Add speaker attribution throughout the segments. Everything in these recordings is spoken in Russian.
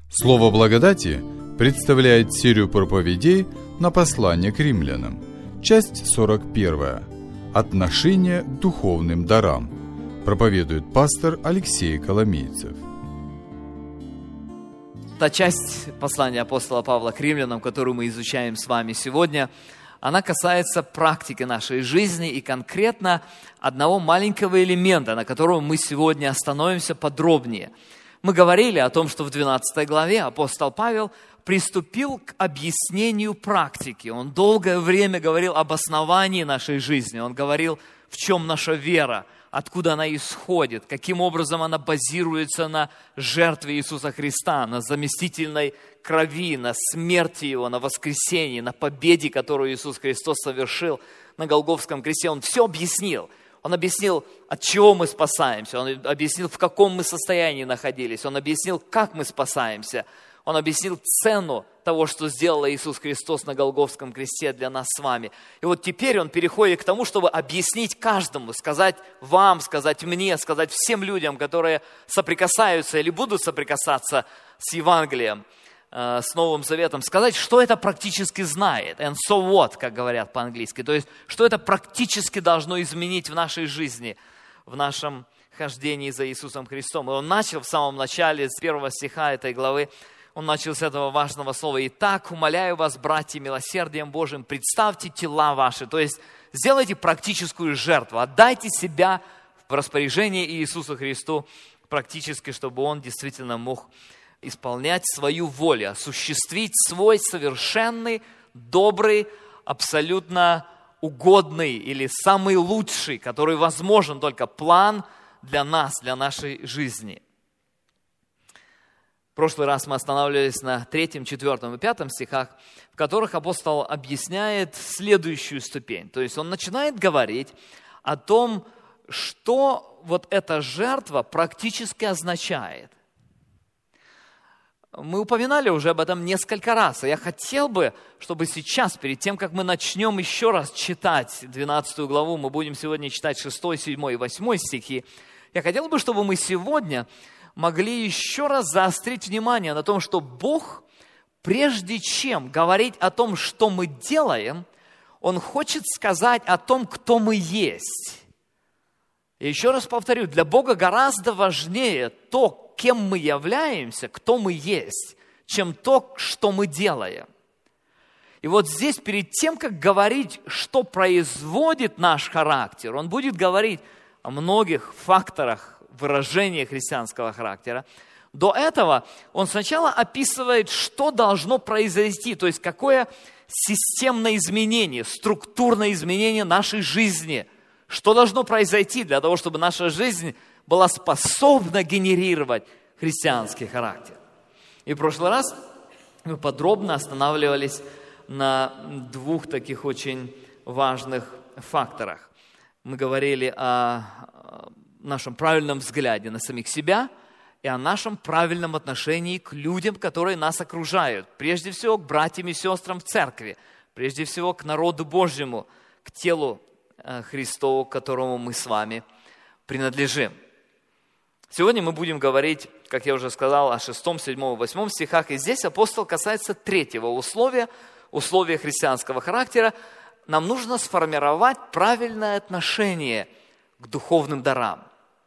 Speaker 1: Слово благодати представляет серию проповедей на послание к римлянам. Часть 41. Отношение к духовным дарам. Проповедует пастор Алексей Коломейцев.
Speaker 2: Та часть послания апостола Павла к римлянам, которую мы изучаем с вами сегодня, она касается практики нашей жизни и конкретно одного маленького элемента, на котором мы сегодня остановимся подробнее. Мы говорили о том, что в 12 главе апостол Павел приступил к объяснению практики. Он долгое время говорил об основании нашей жизни. Он говорил, в чем наша вера, откуда она исходит, каким образом она базируется на жертве Иисуса Христа, на заместительной крови, на смерти Его, на воскресении, на победе, которую Иисус Христос совершил на Голгофском кресте. Он все объяснил. Он объяснил, от чего мы спасаемся. Он объяснил, в каком мы состоянии находились. Он объяснил, как мы спасаемся. Он объяснил цену того, что сделал Иисус Христос на Голгофском кресте для нас с вами. И вот теперь он переходит к тому, чтобы объяснить каждому, сказать вам, сказать мне, сказать всем людям, которые соприкасаются или будут соприкасаться с Евангелием, с Новым Заветом, сказать, что это практически знает. And so what, как говорят по-английски. То есть, что это практически должно изменить в нашей жизни, в нашем хождении за Иисусом Христом. И он начал в самом начале, с 1 стиха этой главы, он начал с этого важного слова. «Итак, умоляю вас, братья, милосердием Божьим, представьте тела ваши». То есть, сделайте практическую жертву, отдайте себя в распоряжение Иисусу Христу практически, чтобы Он действительно мог исполнять свою волю, осуществить свой совершенный, добрый, абсолютно угодный или самый лучший, который возможен только план для нас, для нашей жизни. В прошлый раз мы останавливались на 3, 4 и 5 стихах, в которых апостол объясняет следующую ступень. То есть он начинает говорить о том, что вот эта жертва практически означает. Мы упоминали уже об этом несколько раз, и я хотел бы, чтобы сейчас, перед тем, как мы начнем еще раз читать 12 главу, мы будем сегодня читать 6, 7 и 8 стихи, я хотел бы, чтобы мы сегодня могли еще раз заострить внимание на том, что Бог, прежде чем говорить о том, что мы делаем, Он хочет сказать о том, кто мы есть. И еще раз повторю, для Бога гораздо важнее то, кем мы являемся, кто мы есть, чем то, что мы делаем. И вот здесь, перед тем, как говорить, что производит наш характер, он будет говорить о многих факторах выражения христианского характера. До этого он сначала описывает, что должно произойти, то есть какое системное изменение, структурное изменение нашей жизни, что должно произойти для того, чтобы наша жизнь была способна генерировать христианский характер. И в прошлый раз мы подробно останавливались на 2 таких очень важных факторах. Мы говорили о нашем правильном взгляде на самих себя и о нашем правильном отношении к людям, которые нас окружают. Прежде всего, к братьям и сестрам в церкви. Прежде всего, к народу Божьему, к телу Христову, к которому мы с вами принадлежим. Сегодня мы будем говорить, как я уже сказал, о 6, 7 и 8 стихах. И здесь апостол касается 3 условия христианского характера. Нам нужно сформировать правильное отношение к духовным дарам.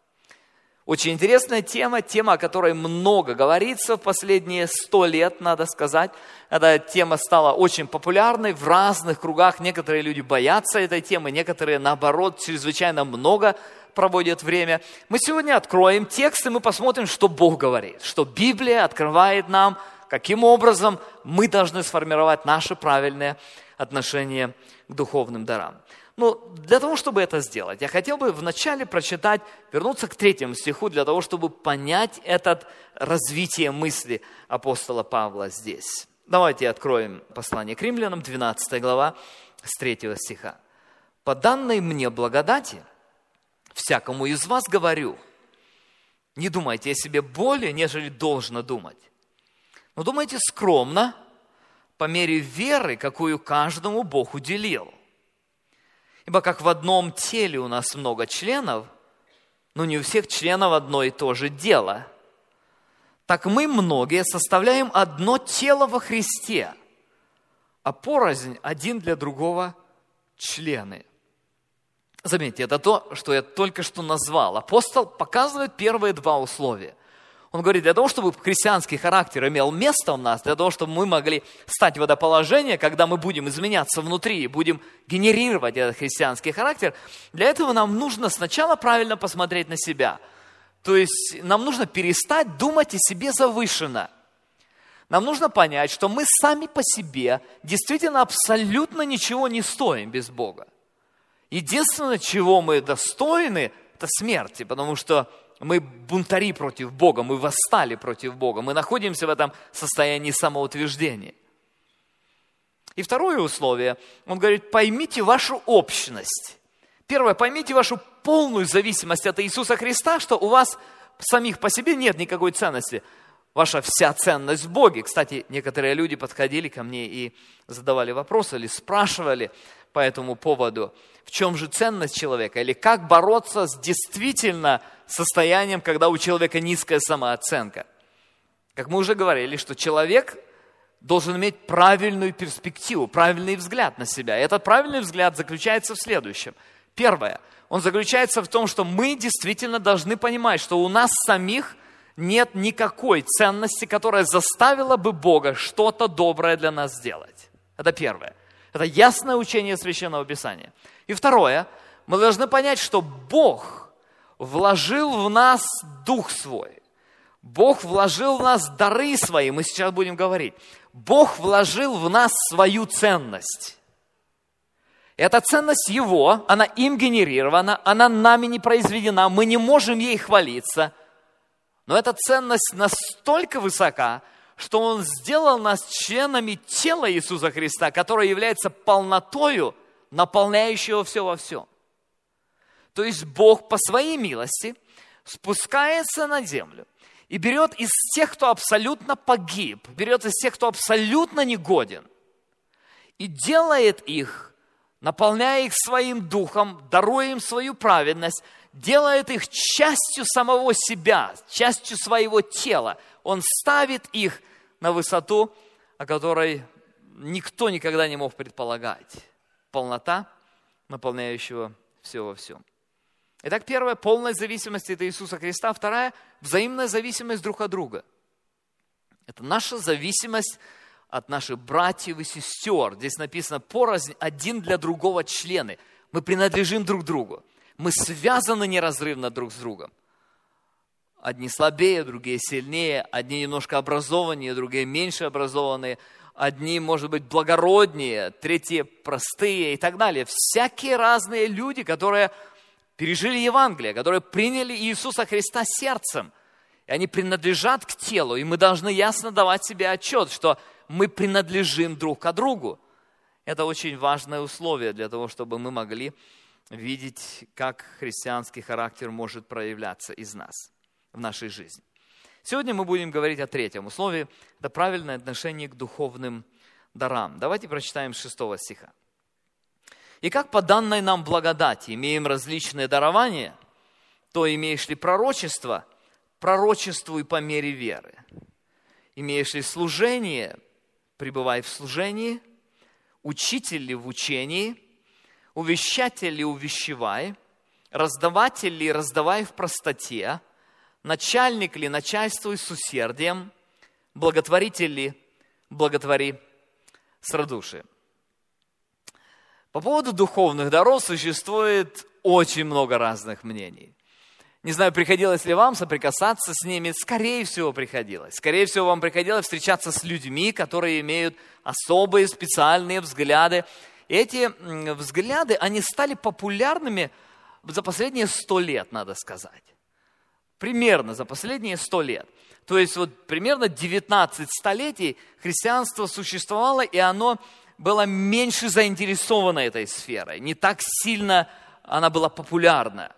Speaker 2: Очень интересная тема, о которой много говорится в последние 100 лет, надо сказать. Эта тема стала очень популярной в разных кругах. Некоторые люди боятся этой темы, некоторые, наоборот, чрезвычайно много проводят время. Мы сегодня откроем текст, и мы посмотрим, что Бог говорит, что Библия открывает нам, каким образом мы должны сформировать наше правильное отношение к духовным дарам. Но для того, чтобы это сделать, я хотел бы вначале прочитать, вернуться к 3 стиху, для того, чтобы понять это развитие мысли апостола Павла здесь. Давайте откроем послание к римлянам, 12 глава, с 3 стиха. «По данной мне благодати, всякому из вас говорю, не думайте о себе более, нежели должно думать, но думайте скромно, по мере веры, какую каждому Бог уделил. Ибо как в одном теле у нас много членов, но не у всех членов одно и то же дело. так мы многие составляем одно тело во Христе, а порознь один для другого члены. Заметьте, это то, что я только что назвал. Апостол показывает первые два условия. Он говорит, для того, чтобы христианский характер имел место у нас, для того, чтобы мы могли стать в это положение, когда мы будем изменяться внутри и будем генерировать этот христианский характер, для этого нам нужно сначала правильно посмотреть на себя. То есть нам нужно перестать думать о себе завышенно. Нам нужно понять, что мы сами по себе действительно абсолютно ничего не стоим без Бога. Единственное, чего мы достойны, это смерти, потому что мы бунтари против Бога, мы восстали против Бога, мы находимся в этом состоянии самоутверждения. И второе условие, он говорит, поймите вашу общность. Первое, поймите вашу полную зависимость от Иисуса Христа, что у вас самих по себе нет никакой ценности. Ваша вся ценность в Боге. Кстати, некоторые люди подходили ко мне и задавали вопросы или спрашивали по этому поводу, в чем же ценность человека, или как бороться с действительно состоянием, когда у человека низкая самооценка. Как мы уже говорили, что человек должен иметь правильную перспективу, правильный взгляд на себя. И этот правильный взгляд заключается в следующем. Первое, он заключается в том, что мы действительно должны понимать, что у нас самих нет никакой ценности, которая заставила бы Бога что-то доброе для нас сделать. Это первое. Это ясное учение Священного Писания. И второе, мы должны понять, что Бог вложил в нас Дух Свой. Бог вложил в нас дары Свои, мы сейчас будем говорить. Бог вложил в нас свою ценность. Эта ценность Его, она им генерирована, она нами не произведена, мы не можем ей хвалиться. Но эта ценность настолько высока, что Он сделал нас членами тела Иисуса Христа, которое является полнотою, наполняющего все во всем. То есть Бог по Своей милости спускается на землю и берет из тех, кто абсолютно погиб, берет из тех, кто абсолютно негоден, и делает их, наполняя их Своим Духом, даруя им свою праведность, делает их частью самого себя, частью своего тела. Он ставит их на высоту, о которой никто никогда не мог предполагать. Полнота, наполняющего все во всем. Итак, первое, полная зависимость от Иисуса Христа. Вторая, взаимная зависимость друг от друга. Это наша зависимость от наших братьев и сестер. Здесь написано, порознь один для другого члены. Мы принадлежим друг другу. Мы связаны неразрывно друг с другом. Одни слабее, другие сильнее, одни немножко образованнее, другие меньше образованные, одни, может быть, благороднее, третьи простые и так далее. Всякие разные люди, которые пережили Евангелие, которые приняли Иисуса Христа сердцем. И они принадлежат к телу, и мы должны ясно давать себе отчет, что мы принадлежим друг к другу. Это очень важное условие для того, чтобы мы могли видеть, как христианский характер может проявляться из нас в нашей жизни. Сегодня мы будем говорить о третьем условии. Это правильное отношение к духовным дарам. Давайте прочитаем 6 стиха. «И как по данной нам благодати имеем различные дарования, то имеешь ли пророчество, пророчествуй по мере веры. Имеешь ли служение, пребывай в служении. Учитель ли в учении, увещатель ли увещевай, раздаватель ли раздавай в простоте, начальник ли начальствуй с усердием, благотворитель ли благотвори с радушием». По поводу духовных даров существует очень много разных мнений. Не знаю, приходилось ли вам соприкасаться с ними. Скорее всего, приходилось. Скорее всего, вам приходилось встречаться с людьми, которые имеют особые, специальные взгляды. И эти взгляды, они стали популярными за последние 100 лет, надо сказать. Примерно за последние 100 лет. То есть вот примерно 19 столетий христианство существовало, и оно было меньше заинтересовано этой сферой. Не так сильно она была популярна.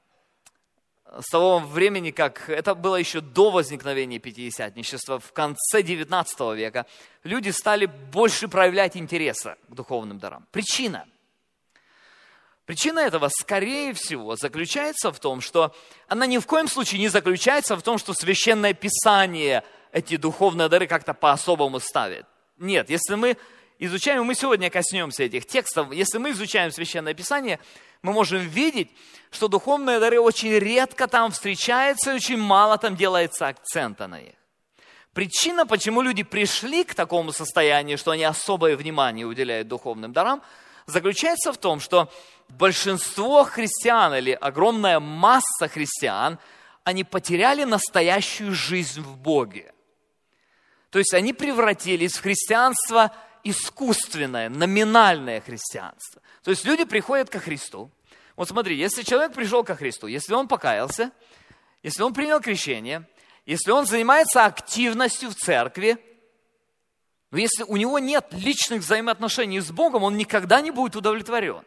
Speaker 2: С того времени, как это было еще до возникновения пятидесятничества, в конце 19 века, люди стали больше проявлять интереса к духовным дарам. Причина Причина этого, скорее всего, заключается в том, что она ни в коем случае не заключается в том, что Священное Писание эти духовные дары как-то по-особому ставит. Нет, если мы изучаем, мы сегодня коснемся этих текстов, если мы изучаем Священное Писание, мы можем видеть, что духовные дары очень редко там встречаются, и очень мало там делается акцента на них. Причина, почему люди пришли к такому состоянию, что они особое внимание уделяют духовным дарам, заключается в том, что большинство христиан или огромная масса христиан, они потеряли настоящую жизнь в Боге. То есть они превратились в христианство искусственное, номинальное христианство. То есть люди приходят ко Христу. Вот смотри, если человек пришел ко Христу, если он покаялся, если он принял крещение, если он занимается активностью в церкви, но если у него нет личных взаимоотношений с Богом, он никогда не будет удовлетворен.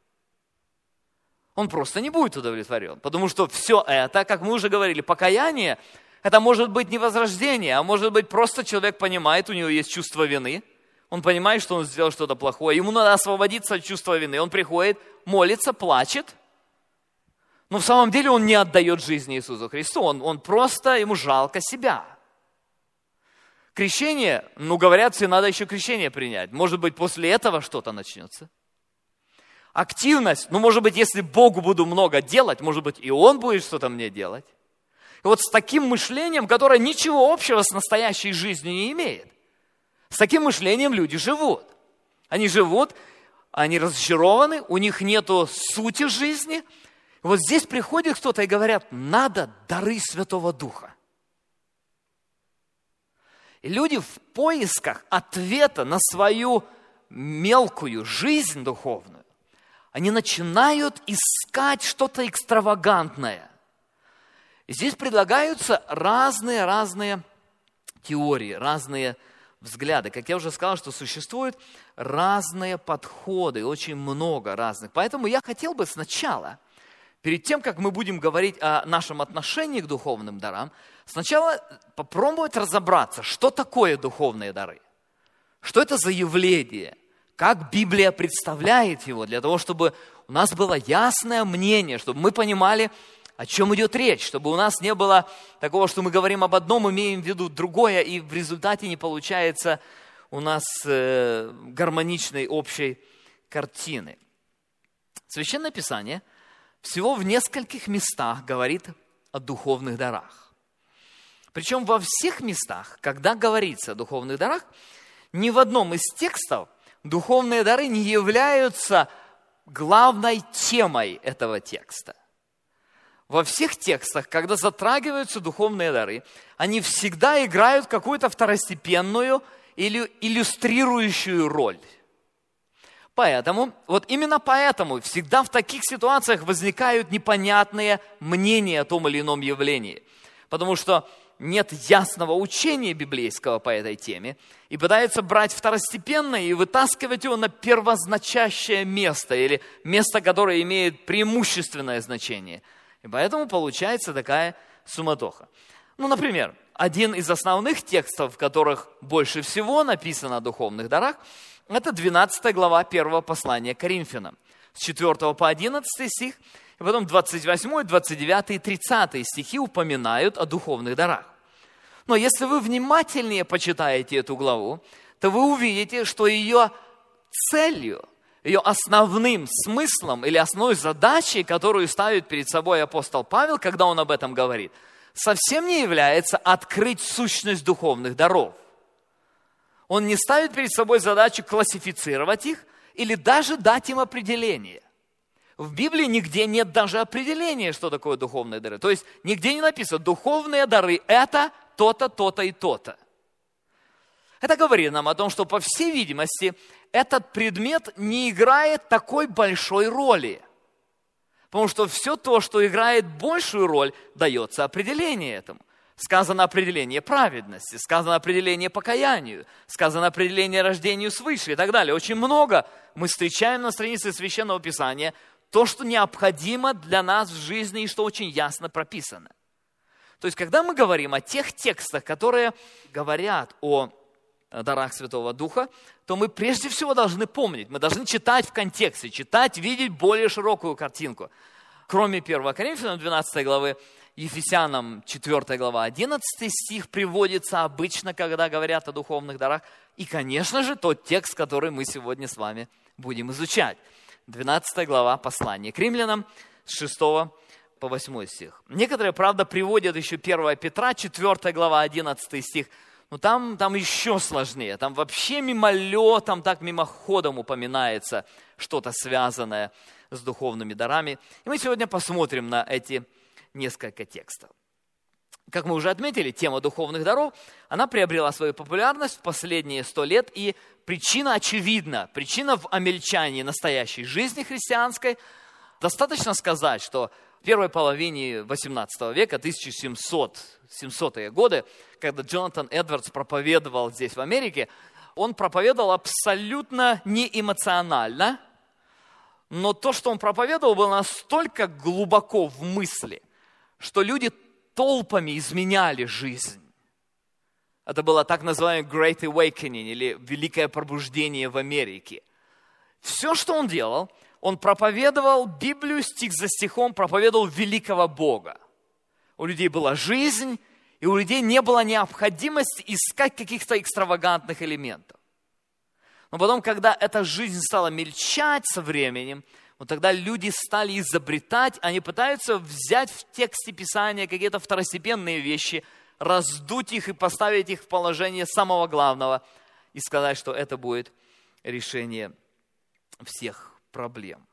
Speaker 2: Он просто не будет удовлетворен, потому что все это, как мы уже говорили, покаяние, это может быть не возрождение, а может быть просто человек понимает, у него есть чувство вины, он понимает, что он сделал что-то плохое, ему надо освободиться от чувства вины, он приходит, молится, плачет, но в самом деле он не отдает жизни Иисусу Христу, он просто, ему жалко себя. Крещение, говорят, все надо еще крещение принять, может быть, после этого что-то начнется. Активность, может быть, если Богу буду много делать, может быть, и Он будет что-то мне делать. И вот с таким мышлением, которое ничего общего с настоящей жизнью не имеет, с таким мышлением люди живут. Они живут, они разочарованы, у них нету сути жизни. И вот здесь приходит кто-то и говорят, надо дары Святого Духа. И люди в поисках ответа на свою мелкую жизнь духовную, они начинают искать что-то экстравагантное. И здесь предлагаются разные теории, разные взгляды. Как я уже сказал, что существуют разные подходы, очень много разных. Поэтому я хотел бы сначала, перед тем, как мы будем говорить о нашем отношении к духовным дарам, сначала попробовать разобраться, что такое духовные дары. Что это за явление? Как Библия представляет его, для того, чтобы у нас было ясное мнение, чтобы мы понимали, о чем идет речь, чтобы у нас не было такого, что мы говорим об одном, имеем в виду другое, и в результате не получается у нас гармоничной общей картины. Священное Писание всего в нескольких местах говорит о духовных дарах. Причем во всех местах, когда говорится о духовных дарах, ни в одном из текстов духовные дары не являются главной темой этого текста. Во всех текстах, когда затрагиваются духовные дары, они всегда играют какую-то второстепенную или иллюстрирующую роль. Поэтому, вот именно поэтому всегда в таких ситуациях возникают непонятные мнения о том или ином явлении. Потому что нет ясного учения библейского по этой теме, и пытаются брать второстепенное и вытаскивать его на первозначащее место, или место, которое имеет преимущественное значение. И поэтому получается такая суматоха. Например, один из основных текстов, в которых больше всего написано о духовных дарах, это 12 глава 1 послания к Коринфянам, с 4 по 11 стих, и потом 28, 29 и 30 стихи упоминают о духовных дарах. Но если вы внимательнее почитаете эту главу, то вы увидите, что ее целью, ее основным смыслом или основной задачей, которую ставит перед собой апостол Павел, когда он об этом говорит, совсем не является открыть сущность духовных даров. Он не ставит перед собой задачу классифицировать их или даже дать им определение. В Библии нигде нет даже определения, что такое духовные дары. То есть нигде не написано, духовные дары – это то-то, то-то и то-то. Это говорит нам о том, что, по всей видимости, этот предмет не играет такой большой роли. Потому что все то, что играет большую роль, дается определение этому. Сказано определение праведности, сказано определение покаянию, сказано определение рождению свыше и так далее. Очень много мы встречаем на странице Священного Писания то, что необходимо для нас в жизни и что очень ясно прописано. То есть, когда мы говорим о тех текстах, которые говорят о дарах Святого Духа, то мы прежде всего должны помнить, мы должны читать в контексте, читать, видеть более широкую картинку. Кроме 1 Коринфянам 12 главы, Ефесянам 4 глава 11 стих приводится обычно, когда говорят о духовных дарах. И, конечно же, тот текст, который мы сегодня с вами будем изучать. 12 глава послания к римлянам с 6 по 8 стих. Некоторые, правда, приводят еще 1 Петра, 4 глава 11 стих. Но там еще сложнее. Там вообще мимолетом, так мимоходом упоминается что-то связанное с духовными дарами. И мы сегодня посмотрим на эти несколько текстов. Как мы уже отметили, тема духовных даров, она приобрела свою популярность в последние 100 лет, и причина очевидна. Причина в омельчании настоящей жизни христианской. Достаточно сказать, что в первой половине 18 века, 1700-е годы, когда Джонатан Эдвардс проповедовал здесь, в Америке, он проповедовал абсолютно неэмоционально, но то, что он проповедовал, было настолько глубоко в мысли, что люди толпами изменяли жизнь. Это было так называемое Great Awakening, или Великое Пробуждение в Америке. Все, что он делал, он проповедовал Библию стих за стихом, проповедовал великого Бога. У людей была жизнь, и у людей не было необходимости искать каких-то экстравагантных элементов. Но потом, когда эта жизнь стала мельчать со временем, вот тогда люди стали изобретать, они пытаются взять в тексте Писания какие-то второстепенные вещи, раздуть их и поставить их в положение самого главного и сказать, что это будет решение всех проблем.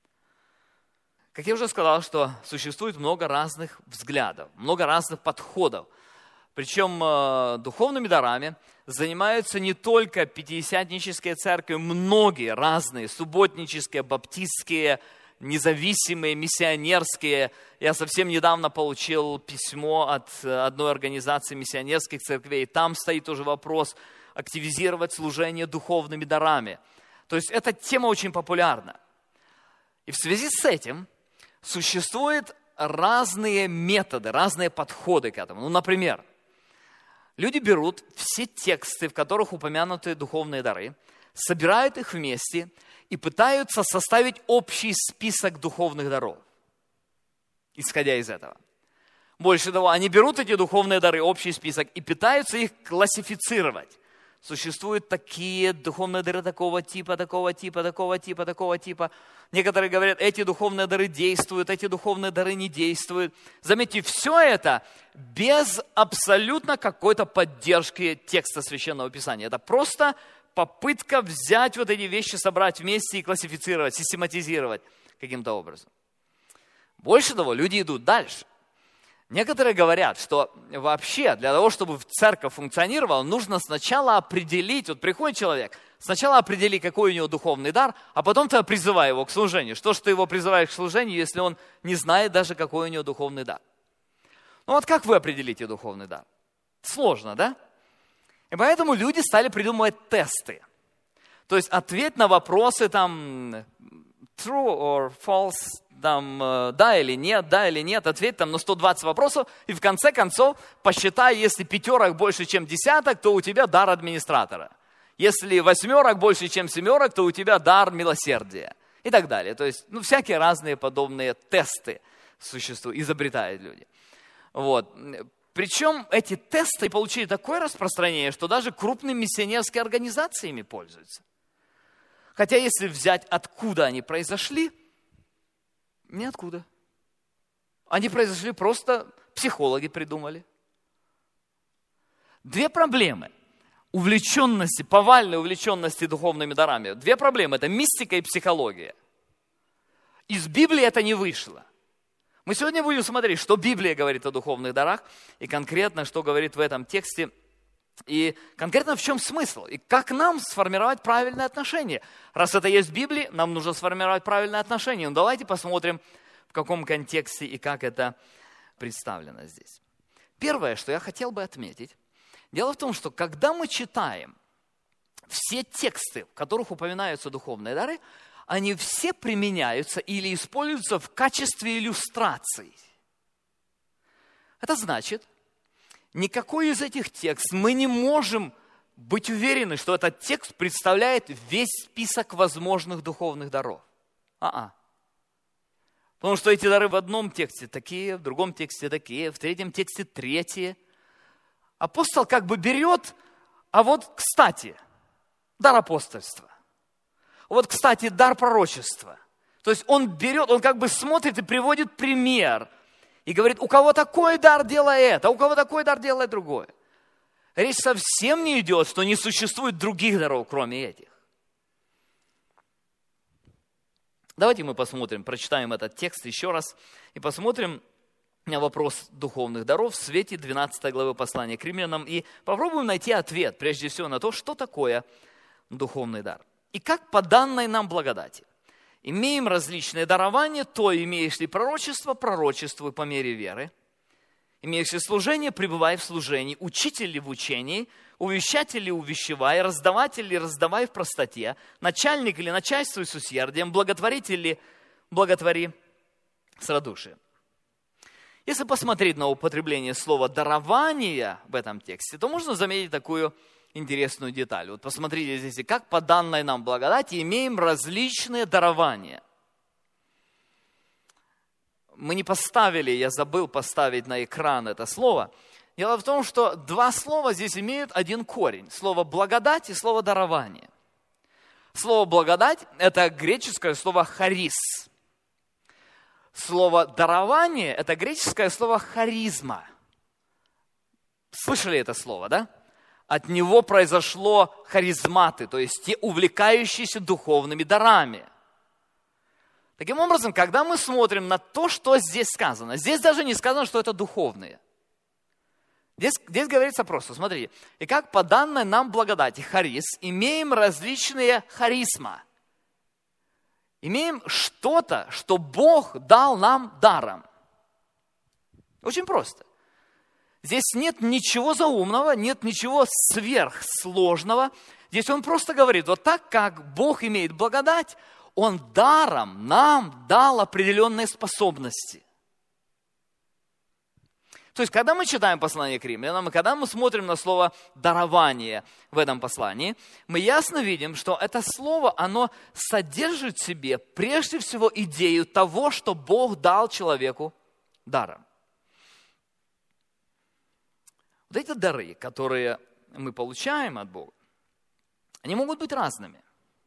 Speaker 2: Как я уже сказал, что существует много разных взглядов, много разных подходов. Причем духовными дарами занимаются не только пятидесятнические церкви, многие разные, субботнические, баптистские, независимые, миссионерские. Я совсем недавно получил письмо от одной организации миссионерских церквей. Там стоит уже вопрос активизировать служение духовными дарами. То есть эта тема очень популярна. И в связи с этим существуют разные методы, разные подходы к этому. Например, люди берут все тексты, в которых упомянуты духовные дары, собирают их вместе и пытаются составить общий список духовных даров, исходя из этого. Больше того, они берут эти духовные дары, общий список, и пытаются их классифицировать. Существуют такие духовные дары такого типа, такого типа, такого типа, такого типа. Некоторые говорят, эти духовные дары действуют, эти духовные дары не действуют. Заметьте, все это без абсолютно какой-то поддержки текста Священного Писания. Это просто попытка взять вот эти вещи, собрать вместе и классифицировать, систематизировать каким-то образом. Больше того, люди идут дальше. Некоторые говорят, что вообще для того, чтобы церковь функционировала, нужно сначала определить, вот приходит человек, сначала определи, какой у него духовный дар, а потом ты призывай его к служению. Что ж ты его призываешь к служению, если он не знает даже, какой у него духовный дар? Ну вот как вы определите духовный дар? Сложно, да? И поэтому люди стали придумывать тесты. То есть ответ на вопросы там true or false, там, да или нет, ответь там на 120 вопросов, и в конце концов посчитай, если пятерок больше, чем десяток, то у тебя дар администратора. Если восьмерок больше, чем семерок, то у тебя дар милосердия. И так далее. То есть, всякие разные подобные тесты существуют, изобретают люди. Вот. Причем эти тесты получили такое распространение, что даже крупные миссионерские организации ими пользуются. Хотя если взять, откуда они произошли, ниоткуда. Они произошли просто, психологи придумали. Две проблемы увлеченности, повальной увлеченности духовными дарами. Две проблемы – это мистика и психология. Из Библии это не вышло. Мы сегодня будем смотреть, что Библия говорит о духовных дарах, и конкретно, что говорит в этом тексте, и конкретно в чем смысл, и как нам сформировать правильное отношение. Раз это есть в Библии, нам нужно сформировать правильное отношение. Ну, давайте посмотрим, в каком контексте и как это представлено здесь. Первое, что я хотел бы отметить, дело в том, что когда мы читаем все тексты, в которых упоминаются духовные дары, они все применяются или используются в качестве иллюстраций. Это значит, никакой из этих текстов мы не можем быть уверены, что этот текст представляет весь список возможных духовных даров. Потому что эти дары в одном тексте такие, в другом тексте такие, в третьем тексте третьи. Апостол как бы берет, а вот, кстати, дар апостольства. Вот, кстати, дар пророчества. То есть он берет, он как бы смотрит и приводит пример. И говорит, у кого такой дар, делай это, а у кого такой дар, делай другое. Речь совсем не идет, что не существует других даров, кроме этих. Давайте мы посмотрим, прочитаем этот текст еще раз и посмотрим на вопрос духовных даров в свете 12 главы послания к римлянам и попробуем найти ответ, прежде всего, на то, что такое духовный дар. И как по данной нам благодати. Имеем различные дарования, то имеешь ли пророчество, пророчествуй по мере веры. Имеешь ли служение, пребывай в служении, учитель ли в учении, увещатель ли увещевай, раздаватель ли раздавай в простоте, начальник ли начальствуй с усердием, благотворитель ли благотвори с радушием. Если посмотреть на употребление слова «дарование» в этом тексте, то можно заметить такую интересную деталь. Вот посмотрите здесь, и как по данной нам благодати имеем различные дарования. Мы не поставили, я забыл поставить на экран это слово. Дело в том, что два слова здесь имеют один корень. Слово «благодать» и слово «дарование». Слово «благодать» – это греческое слово «харис». Слово «дарование» – это греческое слово «харизма». Слышали это слово, да? От него произошло харизматы, то есть те, увлекающиеся духовными дарами. Таким образом, когда мы смотрим на то, что здесь сказано, здесь даже не сказано, что это духовные. Здесь говорится просто, смотрите, и как по данной нам благодати, харис, имеем различные харизма. Имеем что-то, что Бог дал нам даром. Очень просто. Здесь нет ничего заумного, нет ничего сверхсложного. Здесь он просто говорит, вот так как Бог имеет благодать, Он даром нам дал определенные способности. То есть, когда мы читаем послание к римлянам, и когда мы смотрим на слово «дарование» в этом послании, мы ясно видим, что это слово, оно содержит в себе прежде всего идею того, что Бог дал человеку даром. Вот эти дары, которые мы получаем от Бога, они могут быть разными.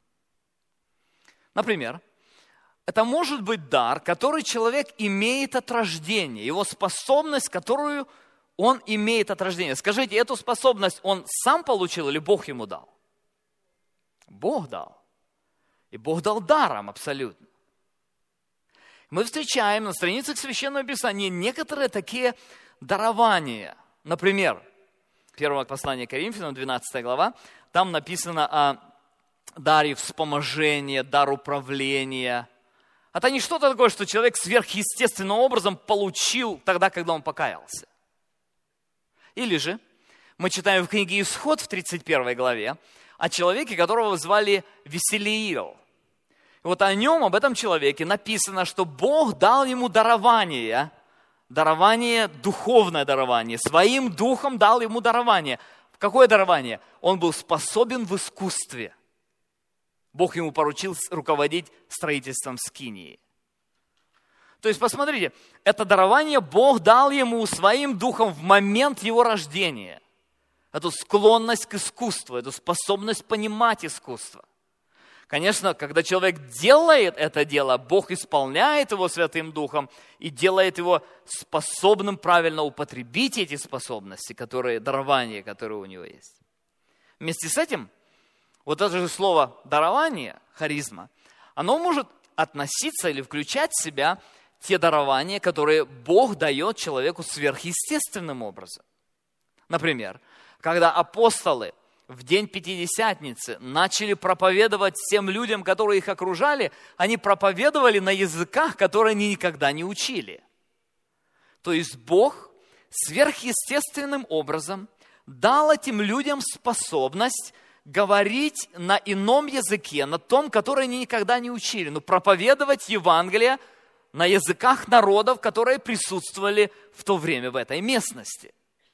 Speaker 2: Например, это может быть дар, который человек имеет от рождения, его способность, которую он имеет от рождения. Скажите, эту способность он сам получил или Бог ему дал? Бог дал. И Бог дал даром абсолютно. Мы встречаем на страницах Священного Писания некоторые такие дарования. Например, первое послание к Коринфянам, 12 глава, там написано о даре вспоможения, дар управления. Это не что-то такое, что человек сверхъестественным образом получил тогда, когда он покаялся. Или же мы читаем в книге Исход в 31 главе о человеке, которого звали Веселиил. И вот о нем, об этом человеке написано, что Бог дал ему дарование, духовное дарование, своим духом дал ему дарование. Какое дарование? Он был способен в искусстве. Бог ему поручил руководить строительством скинии. То есть, посмотрите, это дарование Бог дал ему своим духом в момент его рождения. Эту склонность к искусству, эту способность понимать искусство. Конечно, когда человек делает это дело, Бог исполняет его Святым Духом и делает его способным правильно употребить эти способности, дарования, которые у него есть. Вместе с этим, вот это же слово «дарование», харизма, оно может относиться или включать в себя те дарования, которые Бог дает человеку сверхъестественным образом. Например, когда апостолы в день Пятидесятницы начали проповедовать всем людям, которые их окружали, они проповедовали на языках, которые они никогда не учили. То есть Бог сверхъестественным образом дал этим людям способность говорить на ином языке, на том, который они никогда не учили, но проповедовать Евангелие на языках народов, которые присутствовали в то время в этой местности.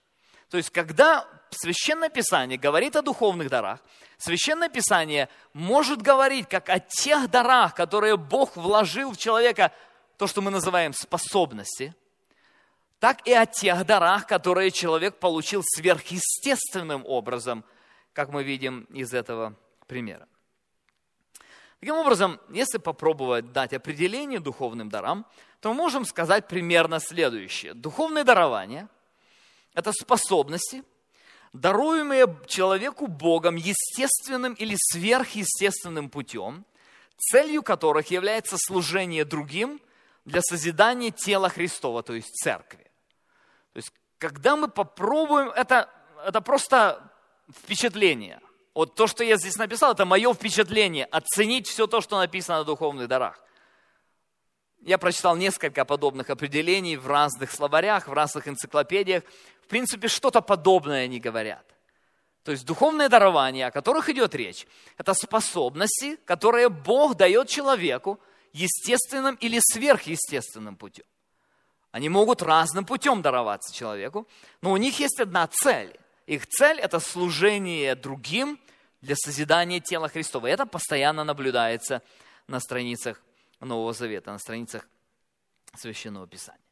Speaker 2: То есть, когда Священное Писание говорит о духовных дарах, Священное Писание может говорить как о тех дарах, которые Бог вложил в человека, то, что мы называем способности, так и о тех дарах, которые человек получил сверхъестественным образом, как мы видим из этого примера. Таким образом, если попробовать дать определение духовным дарам, то мы можем сказать примерно следующее. Духовные дарования – это способности, даруемые человеку Богом естественным или сверхъестественным путем, целью которых является служение другим для созидания тела Христова, то есть церкви. То есть, когда мы попробуем, это просто впечатление. Вот то, что я здесь написал, это мое впечатление, оценить все то, что написано о духовных дарах. Я прочитал несколько подобных определений в разных словарях, в разных энциклопедиях. В принципе, что-то подобное они говорят. То есть духовные дарования, о которых идет речь, это способности, которые Бог дает человеку естественным или сверхъестественным путем. Они могут разным путем дароваться человеку, но у них есть одна цель. Их цель – это служение другим для созидания тела Христова. И это постоянно наблюдается на страницах Нового Завета, на страницах Священного Писания.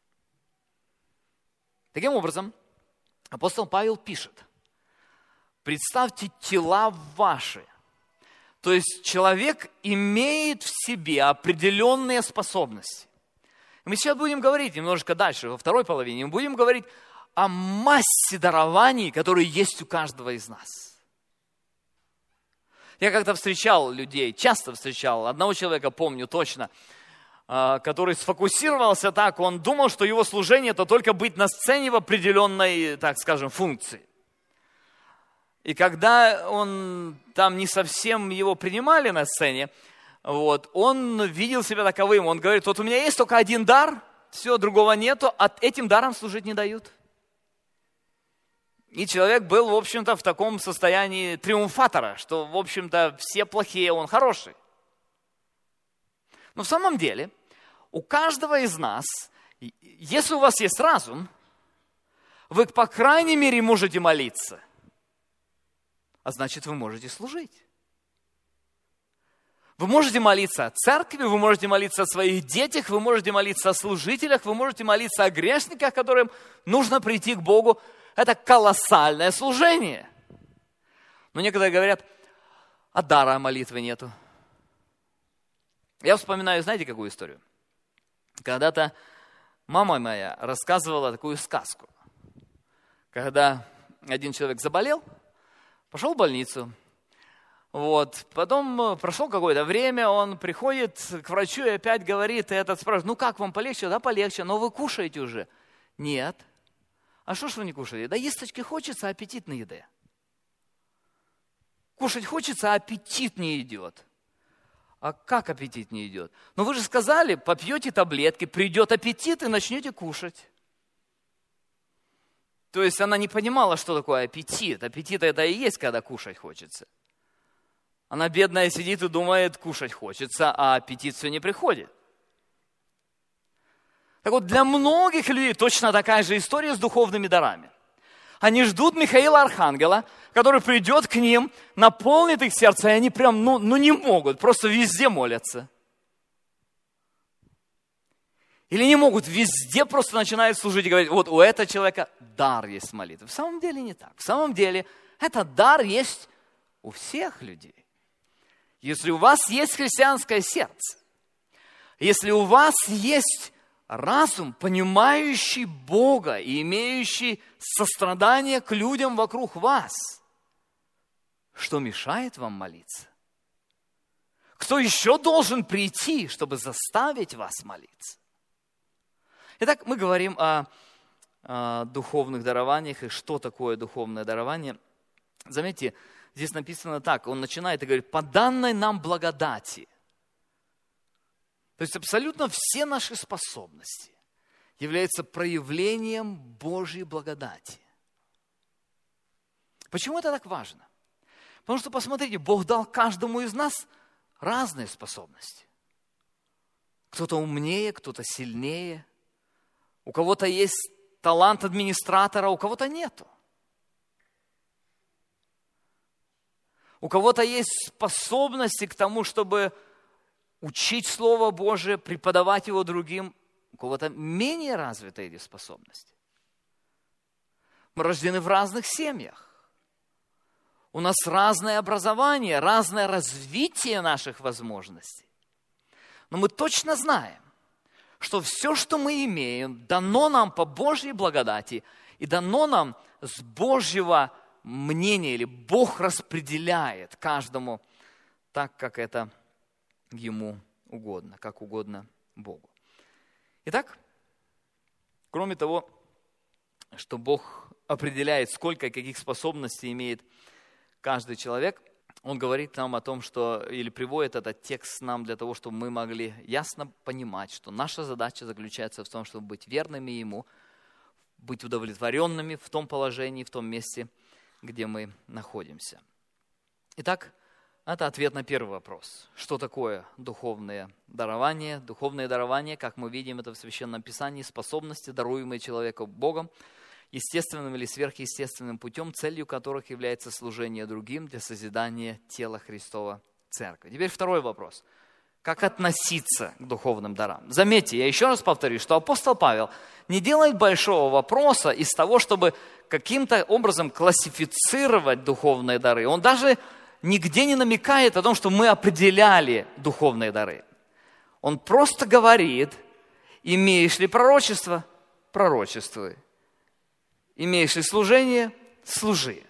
Speaker 2: Таким образом, апостол Павел пишет: представьте тела ваши. То есть человек имеет в себе определенные способности. Мы сейчас будем говорить немножко дальше, во второй половине, мы будем говорить о массе дарований, которые есть у каждого из нас. Я как-то встречал людей, часто встречал, одного человека помню точно, который сфокусировался так, он думал, что его служение – это только быть на сцене в определенной, так скажем, функции. И когда он там не совсем его принимали на сцене, он видел себя таковым. Он говорит: вот у меня есть только один дар, все, другого нету, а этим даром служить не дают. И человек был, в общем-то, в таком состоянии триумфатора, что, в общем-то, все плохие, он хороший. Но в самом деле, у каждого из нас, если у вас есть разум, вы, по крайней мере, можете молиться. А значит, вы можете служить. Вы можете молиться о церкви, вы можете молиться о своих детях, вы можете молиться о служителях, вы можете молиться о грешниках, которым нужно прийти к Богу. Это колоссальное служение. Но некоторые говорят: а дара молитвы нету. Я вспоминаю, знаете, какую историю? Когда-то мама моя рассказывала такую сказку. Когда один человек заболел, пошел в больницу. Потом прошло какое-то время, он приходит к врачу и опять говорит, и этот спрашивает: ну как, вам полегче? Да, полегче, но вы кушаете уже? Нет. А что ж вы не кушаете? Да есть-таки хочется, аппетит на еде. Кушать хочется, а аппетит не идет. А как аппетит не идет? Ну вы же сказали, попьете таблетки, придет аппетит и начнете кушать. То есть она не понимала, что такое аппетит. Аппетит это и есть, когда кушать хочется. Она бедная сидит и думает, кушать хочется, а аппетит все не приходит. Так вот, для многих людей точно такая же история с духовными дарами. Они ждут Михаила Архангела, который придет к ним, наполнит их сердце, и они прям, не могут, просто везде молятся. Или не могут, везде просто начинают служить и говорить: вот у этого человека дар есть молитвы. В самом деле не так. В самом деле этот дар есть у всех людей. Если у вас есть христианское сердце, если у вас есть разум, понимающий Бога и имеющий сострадание к людям вокруг вас, что мешает вам молиться? Кто еще должен прийти, чтобы заставить вас молиться? Итак, мы говорим о духовных дарованиях и что такое духовное дарование. Заметьте, здесь написано так, он начинает и говорит: по данной нам благодати. То есть абсолютно все наши способности являются проявлением Божьей благодати. Почему это так важно? Потому что, посмотрите, Бог дал каждому из нас разные способности. Кто-то умнее, кто-то сильнее. У кого-то есть талант администратора, у кого-то нету. У кого-то есть способности к тому, чтобы учить Слово Божие, преподавать его другим. У кого-то менее развиты эти способности. Мы рождены в разных семьях. У нас разное образование, разное развитие наших возможностей. Но мы точно знаем, что все, что мы имеем, дано нам по Божьей благодати и дано нам с Божьего мнения, или Бог распределяет каждому так, как это Ему угодно, как угодно Богу. Итак, кроме того, что Бог определяет, сколько и каких способностей имеет каждый человек, Он говорит нам о том, что, или приводит этот текст нам для того, чтобы мы могли ясно понимать, что наша задача заключается в том, чтобы быть верными Ему, быть удовлетворенными в том положении, в том месте, где мы находимся. Итак, это ответ на первый вопрос. Что такое духовное дарование? Духовное дарование, как мы видим это в Священном Писании, способности, даруемые человеку Богом, естественным или сверхъестественным путем, целью которых является служение другим для созидания тела Христова Церкви. Теперь второй вопрос. Как относиться к духовным дарам? Заметьте, я еще раз повторю, что апостол Павел не делает большого вопроса из того, чтобы каким-то образом классифицировать духовные дары. Он даже нигде не намекает о том, что мы определяли духовные дары. Он просто говорит: имеешь ли пророчество? Пророчествуй. Имеешь ли служение? Служи.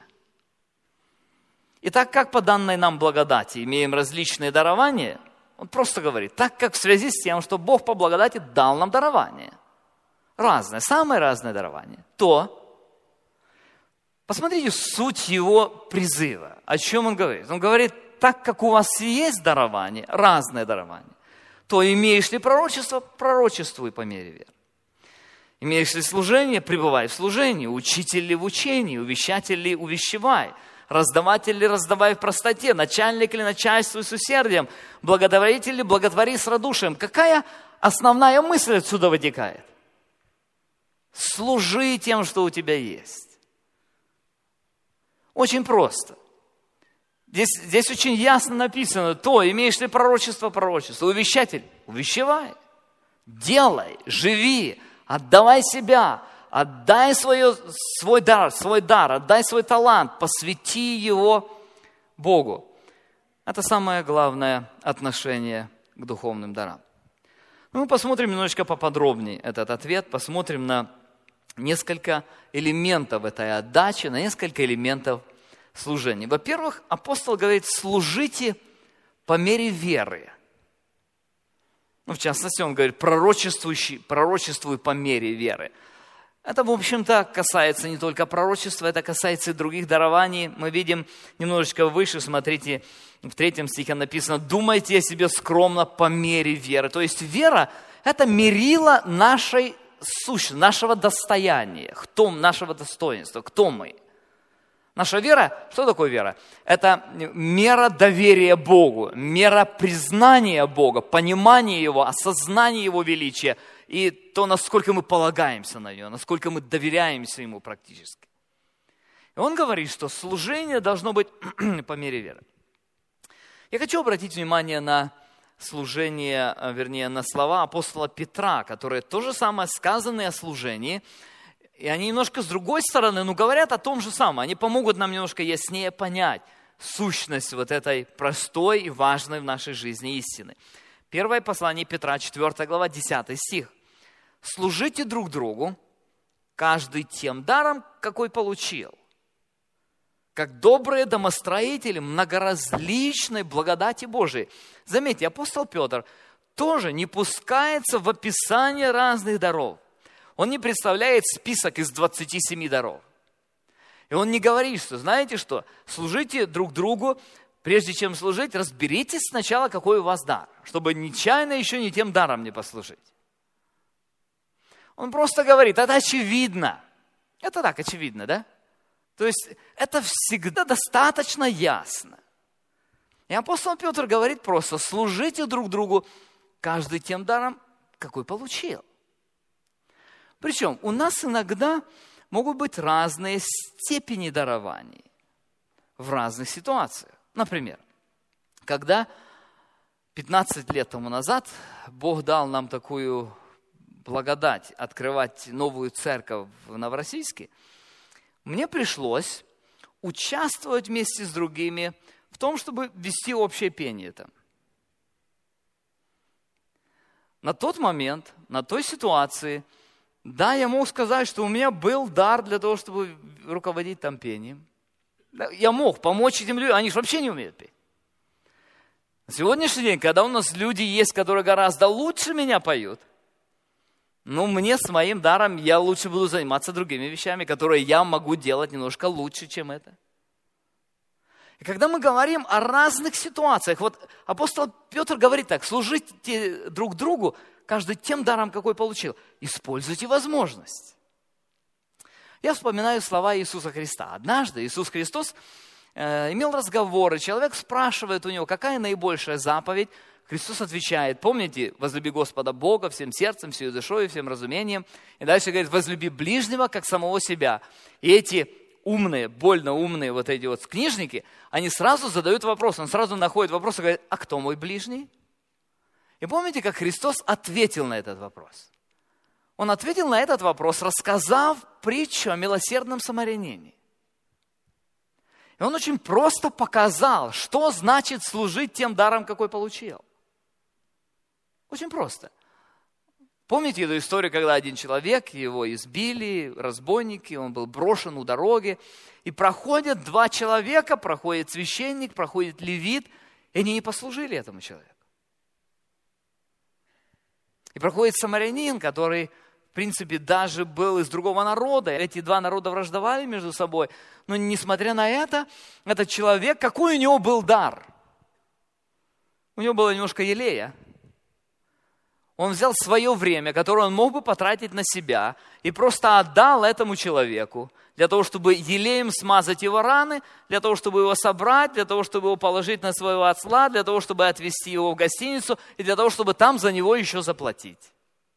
Speaker 2: И так как по данной нам благодати имеем различные дарования, он просто говорит, так как в связи с тем, что Бог по благодати дал нам дарование, разное, самое разное дарование, то посмотрите суть его призыва. О чем он говорит? Он говорит, так как у вас есть дарование, разное дарование, то имеешь ли пророчество? Пророчествуй по мере веры. Имеешь ли служение? Пребывай в служении. Учитель ли в учении? Увещатель ли увещевай? Раздаватель ли раздавай в простоте? Начальник ли начальствуй с усердием? Благотворитель ли благотвори с радушием? Какая основная мысль отсюда вытекает? Служи тем, что у тебя есть. Очень просто. Здесь очень ясно написано, то имеешь ли пророчество? Пророчество. Увещатель? Увещевай. Делай, живи. Отдавай себя, отдай свой дар, отдай свой талант, посвяти его Богу. Это самое главное отношение к духовным дарам. Мы посмотрим немножечко поподробнее этот ответ, посмотрим на несколько элементов этой отдачи, на несколько элементов служения. Во-первых, апостол говорит, служите по мере веры. В частности, он говорит, пророчествуй по мере веры. Это, в общем-то, касается не только пророчества, это касается и других дарований. Мы видим немножечко выше, смотрите, в 3 стихе написано, думайте о себе скромно по мере веры. То есть вера – это мерило нашей сущности, нашего достояния, нашего достоинства, кто мы. Наша вера, что такое вера? Это мера доверия Богу, мера признания Бога, понимания Его, осознания Его величия и то, насколько мы полагаемся на Него, насколько мы доверяемся Ему практически. И он говорит, что служение должно быть по мере веры. Я хочу обратить внимание на служение, вернее, на слова апостола Петра, которые то же самое сказаны о служении. И они немножко с другой стороны, но говорят о том же самом. Они помогут нам немножко яснее понять сущность вот этой простой и важной в нашей жизни истины. Первое послание Петра, 4 глава, 10 стих. «Служите друг другу, каждый тем даром, какой получил, как добрые домостроители многоразличной благодати Божией». Заметьте, апостол Петр тоже не пускается в описание разных даров. Он не представляет список из 27 даров. И он не говорит, что, знаете что, служите друг другу, прежде чем служить, разберитесь сначала, какой у вас дар, чтобы нечаянно еще не тем даром не послужить. Он просто говорит, это очевидно. Это так очевидно, да? То есть это всегда достаточно ясно. И апостол Петр говорит просто, служите друг другу, каждый тем даром, какой получил. Причем у нас иногда могут быть разные степени дарований в разных ситуациях. Например, когда 15 лет тому назад Бог дал нам такую благодать открывать новую церковь в Новороссийске, мне пришлось участвовать вместе с другими в том, чтобы вести общее пение там. На тот момент, на той ситуации, да, я мог сказать, что у меня был дар для того, чтобы руководить там пением. Я мог помочь этим людям, они же вообще не умеют петь. На сегодняшний день, когда у нас люди есть, которые гораздо лучше меня поют, мне с моим даром, я лучше буду заниматься другими вещами, которые я могу делать немножко лучше, чем это. И когда мы говорим о разных ситуациях, вот апостол Петр говорит так: служите друг другу, каждый тем даром, какой получил. Используйте возможность. Я вспоминаю слова Иисуса Христа. Однажды Иисус Христос имел разговор, и человек спрашивает у него, какая наибольшая заповедь. Христос отвечает: помните, возлюби Господа Бога всем сердцем, всей душой, всем разумением. И дальше говорит: возлюби ближнего, как самого себя. И эти умные, больно умные вот эти вот книжники, они сразу задают вопрос, он сразу находит вопрос и говорит: а кто мой ближний? И помните, как Христос ответил на этот вопрос? Он ответил на этот вопрос, рассказав притчу о милосердном самарянине. И он очень просто показал, что значит служить тем даром, какой получил. Очень просто. Помните эту историю, когда один человек, его избили, разбойники, он был брошен у дороги, и проходят два человека, проходит священник, проходит левит, и они не послужили этому человеку. И проходит самарянин, который, в принципе, даже был из другого народа. Эти два народа враждовали между собой. Но несмотря на это, этот человек, какой у него был дар? У него было немножко елея. Он взял свое время, которое он мог бы потратить на себя, и просто отдал этому человеку, для того, чтобы елеем смазать его раны, для того, чтобы его собрать, для того, чтобы его положить на своего осла, для того, чтобы отвезти его в гостиницу, и для того, чтобы там за него еще заплатить.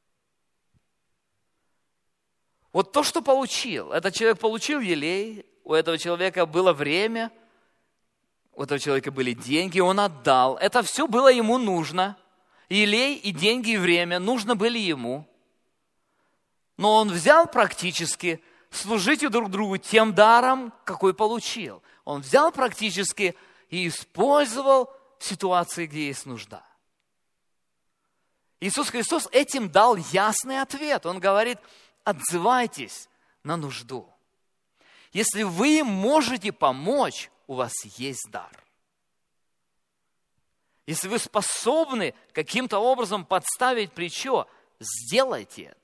Speaker 2: Вот то, что получил. Этот человек получил елей, у этого человека было время, у этого человека были деньги, он отдал. Это все было ему нужно. Елей и деньги, и время нужно были ему. Но он взял практически, служите друг другу тем даром, какой получил. Он взял практически и использовал в ситуации, где есть нужда. Иисус Христос этим дал ясный ответ. Он говорит: отзывайтесь на нужду. Если вы можете помочь, у вас есть дар. Если вы способны каким-то образом подставить плечо, сделайте это.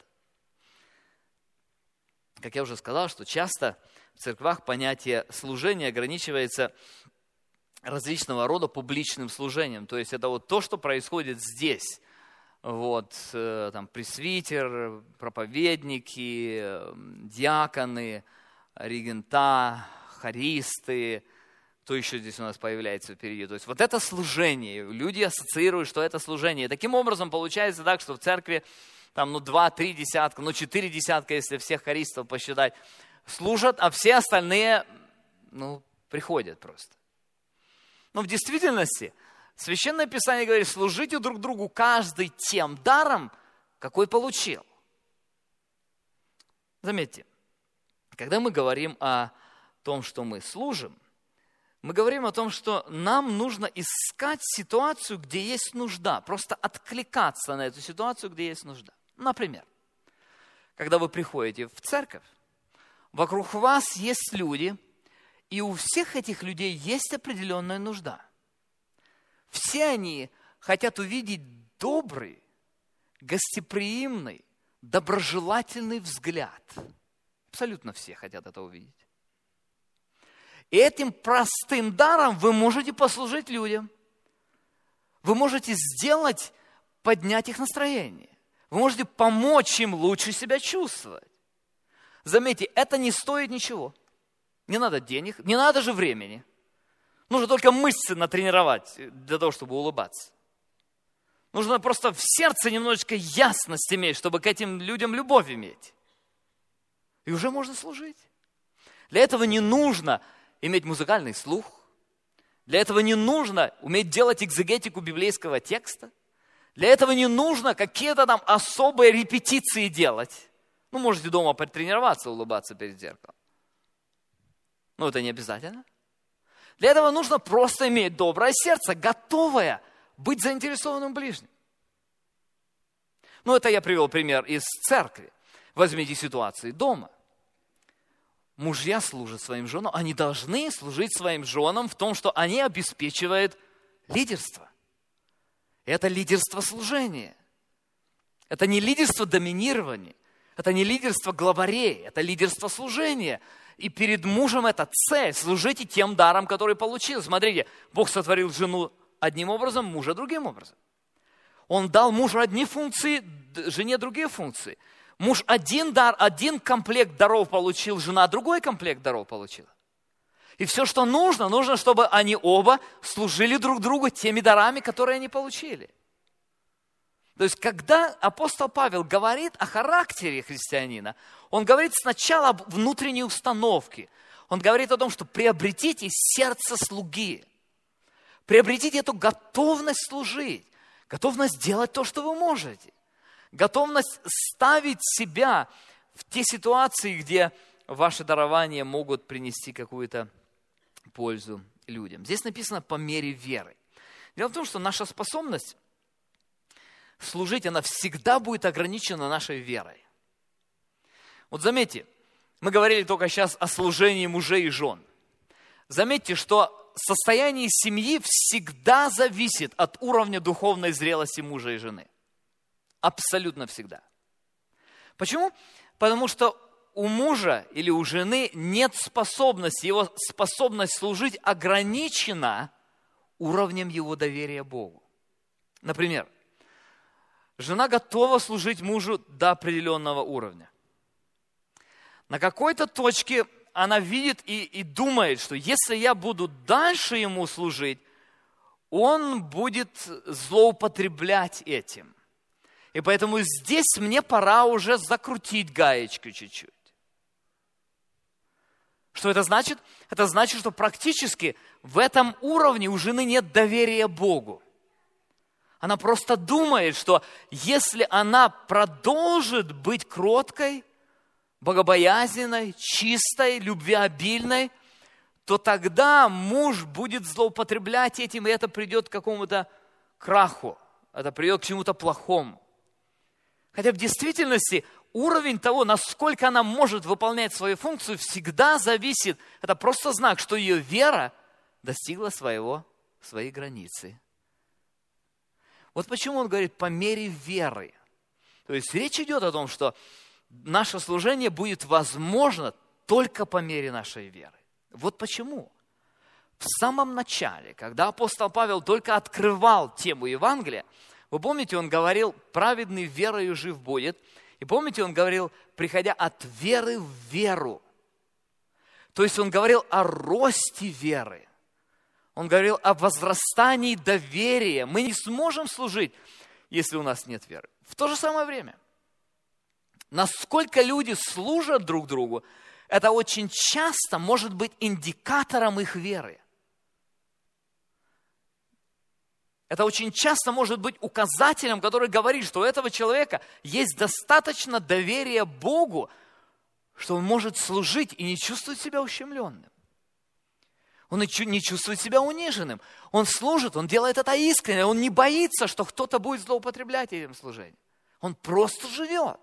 Speaker 2: Как я уже сказал, что часто в церквах понятие служения ограничивается различного рода публичным служением. То есть это вот то, что происходит здесь. Вот, там пресвитер, проповедники, диаконы, регента, хористы. Кто еще здесь у нас появляется впереди? То есть вот это служение. Люди ассоциируют, что это служение. И таким образом получается так, что в церкви там 2-3 десятка, 4 десятка, если всех хористов посчитать, служат, а все остальные приходят просто. Но в действительности Священное Писание говорит: служите друг другу каждый тем даром, какой получил. Заметьте, когда мы говорим о том, что мы служим, мы говорим о том, что нам нужно искать ситуацию, где есть нужда, просто откликаться на эту ситуацию, где есть нужда. Например, когда вы приходите в церковь, вокруг вас есть люди, и у всех этих людей есть определенная нужда. Все они хотят увидеть добрый, гостеприимный, доброжелательный взгляд. Абсолютно все хотят это увидеть. И этим простым даром вы можете послужить людям. Вы можете поднять их настроение. Вы можете помочь им лучше себя чувствовать. Заметьте, это не стоит ничего. Не надо денег, не надо же времени. Нужно только мышцы натренировать для того, чтобы улыбаться. Нужно просто в сердце немножечко ясность иметь, чтобы к этим людям любовь иметь. И уже можно служить. Для этого не нужно иметь музыкальный слух, Для этого не нужно уметь делать экзегетику библейского текста. Для этого не нужно какие-то там особые репетиции делать. Ну, можете дома потренироваться, улыбаться перед зеркалом. Но это не обязательно. Для этого нужно просто иметь доброе сердце, готовое быть заинтересованным ближним. Ну, это я привел пример из церкви. Возьмите ситуации дома. Мужья служат своим женам, они должны служить своим женам в том, что они обеспечивают лидерство. Это лидерство служения. Это не лидерство доминирования. Это не лидерство главарей. Это лидерство служения. И перед мужем это цель. Служите тем даром, который получил. Смотрите, Бог сотворил жену одним образом, мужа другим образом. Он дал мужу одни функции, жене другие функции. Муж один дар, один комплект даров получил, жена другой комплект даров получила. И все, что нужно, чтобы они оба служили друг другу теми дарами, которые они получили. То есть, когда апостол Павел говорит о характере христианина, он говорит сначала об внутренней установке. Он говорит о том, что приобретите сердце слуги. Приобретите эту готовность служить, готовность делать то, что вы можете. Готовность ставить себя в те ситуации, где ваши дарования могут принести какую-то пользу людям. Здесь написано «по мере веры». Дело в том, что наша способность служить, она всегда будет ограничена нашей верой. Вот заметьте, мы говорили только сейчас о служении мужей и жен. Заметьте, что состояние семьи всегда зависит от уровня духовной зрелости мужа и жены. Абсолютно всегда. Почему? Потому что у мужа или у жены нет способности, его способность служить ограничена уровнем его доверия Богу. Например, жена готова служить мужу до определенного уровня. На какой-то точке она видит и думает, что если я буду дальше ему служить, он будет злоупотреблять этим. И поэтому здесь мне пора уже закрутить гаечку чуть-чуть. Что это значит? Это значит, что практически в этом уровне у жены нет доверия Богу. Она просто думает, что если она продолжит быть кроткой, богобоязненной, чистой, любвеобильной, то тогда муж будет злоупотреблять этим, и это придет к какому-то краху, это придет к чему-то плохому. Хотя в действительности уровень того, насколько она может выполнять свою функцию, всегда зависит. Это просто знак, что ее вера достигла своей границы. Вот почему он говорит «по мере веры». То есть речь идет о том, что наше служение будет возможно только по мере нашей веры. Вот почему. В самом начале, когда апостол Павел только открывал тему Евангелия, вы помните, он говорил, праведный верою жив будет. И помните, он говорил, приходя от веры в веру. То есть он говорил о росте веры. Он говорил о возрастании доверия. Мы не сможем служить, если у нас нет веры. В то же самое время, насколько люди служат друг другу, это очень часто может быть индикатором их веры. Это очень часто может быть указателем, который говорит, что у этого человека есть достаточно доверия Богу, что он может служить и не чувствовать себя ущемленным. Он не чувствует себя униженным. Он служит, он делает это искренне, он не боится, что кто-то будет злоупотреблять этим служением. Он просто живет.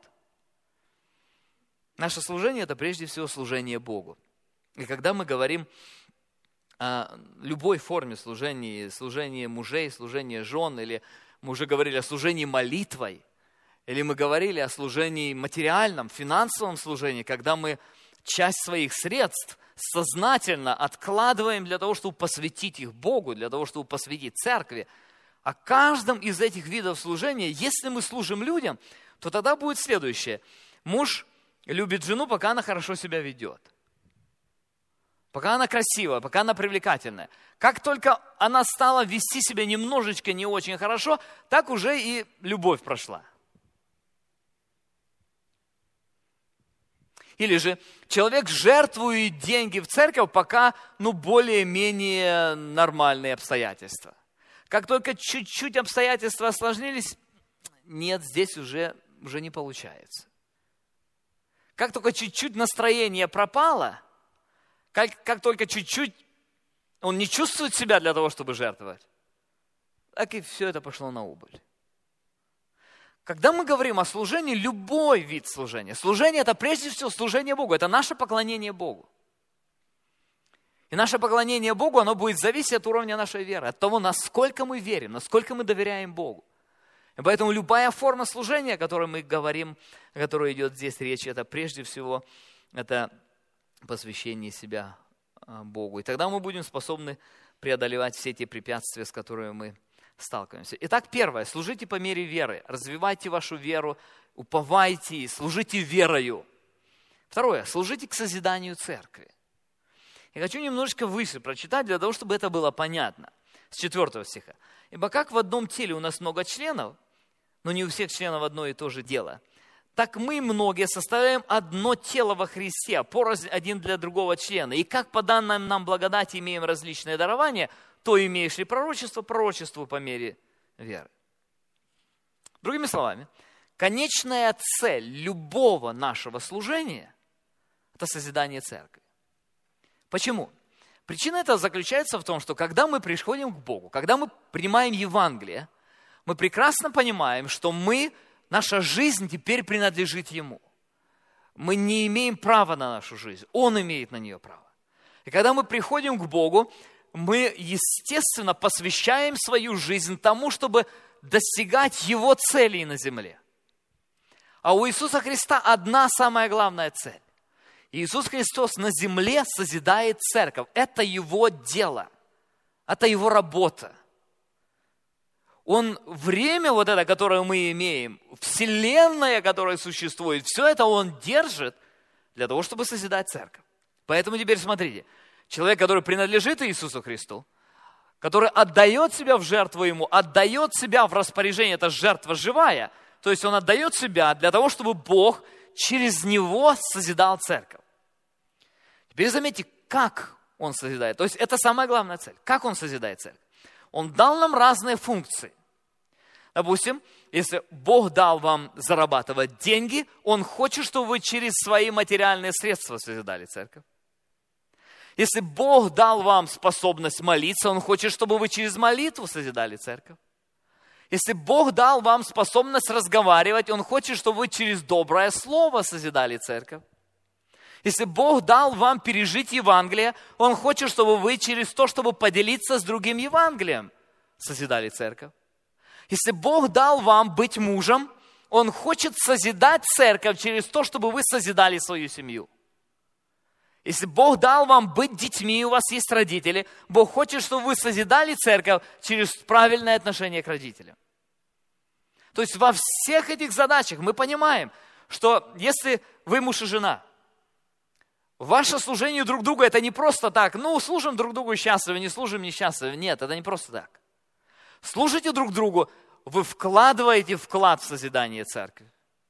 Speaker 2: Наше служение – это прежде всего служение Богу. И когда мы говорим о любой форме служения, служение мужей, служение жен, или мы уже говорили о служении молитвой, или мы говорили о служении материальном, финансовом служении, когда мы часть своих средств сознательно откладываем для того, чтобы посвятить их Богу, для того, чтобы посвятить церкви. О каждом из этих видов служения, если мы служим людям, то тогда будет следующее. Муж любит жену, пока она хорошо себя ведет. Пока она красивая, пока она привлекательная. Как только она стала вести себя немножечко не очень хорошо, так уже и любовь прошла. Или же человек жертвует деньги в церковь, пока более-менее нормальные обстоятельства. Как только чуть-чуть обстоятельства осложнились, нет, здесь уже не получается. Как только чуть-чуть настроение пропало, как только чуть-чуть он не чувствует себя для того, чтобы жертвовать, так и все это пошло на убыль. Когда мы говорим о служении, любой вид служения. Служение – это прежде всего служение Богу, это наше поклонение Богу. И наше поклонение Богу, оно будет зависеть от уровня нашей веры, от того, насколько мы верим, насколько мы доверяем Богу. И поэтому любая форма служения, о которой мы говорим, о которой идет здесь речь, это прежде всего это посвящение себя Богу. И тогда мы будем способны преодолевать все те препятствия, с которыми мы сталкиваемся. Итак, первое. Служите по мере веры. Развивайте вашу веру, уповайте, служите верою. Второе. Служите к созиданию церкви. Я хочу немножечко выше прочитать, для того, чтобы это было понятно. С 4 стиха. «Ибо как в одном теле у нас много членов, но не у всех членов одно и то же дело, так мы, многие, составляем одно тело во Христе, порознь один для другого члена. И как по данным нам благодати имеем различные дарования, то имеешь ли пророчество, пророчеству по мере веры». Другими словами, конечная цель любого нашего служения – это созидание церкви. Почему? Причина этого заключается в том, что когда мы приходим к Богу, когда мы принимаем Евангелие, мы прекрасно понимаем, что наша жизнь теперь принадлежит Ему. Мы не имеем права на нашу жизнь, Он имеет на нее право. И когда мы приходим к Богу, мы, естественно, посвящаем свою жизнь тому, чтобы достигать Его целей на земле. А у Иисуса Христа одна самая главная цель. Иисус Христос на земле созидает церковь. Это Его дело. Это Его работа. Время это, которое мы имеем, вселенная, которая существует, все это Он держит для того, чтобы созидать церковь. Поэтому теперь смотрите. Человек, который принадлежит Иисусу Христу, который отдает себя в жертву Ему, отдает себя в распоряжение, это жертва живая, то есть он отдает себя для того, чтобы Бог через него созидал церковь. Теперь заметьте, как Он созидает. То есть это самая главная цель. Как Он созидает церковь? Он дал нам разные функции. Допустим, если Бог дал вам зарабатывать деньги, Он хочет, чтобы вы через свои материальные средства созидали церковь. Если Бог дал вам способность молиться, Он хочет, чтобы вы через молитву созидали церковь. Если Бог дал вам способность разговаривать, Он хочет, чтобы вы через доброе слово созидали церковь. Если Бог дал вам пережить Евангелие, Он хочет, чтобы вы через то, чтобы поделиться с другим Евангелием, созидали церковь. Если Бог дал вам быть мужем, Он хочет созидать церковь через то, чтобы вы созидали свою семью. Если Бог дал вам быть детьми, у вас есть родители, Бог хочет, чтобы вы созидали церковь через правильное отношение к родителям. То есть во всех этих задачах мы понимаем, что если вы муж и жена, ваше служение друг другу это не просто так, служим друг другу счастливы, не служим несчастливы. Нет, это не просто так. Служите друг другу, вы вкладываете вклад в созидание церкви.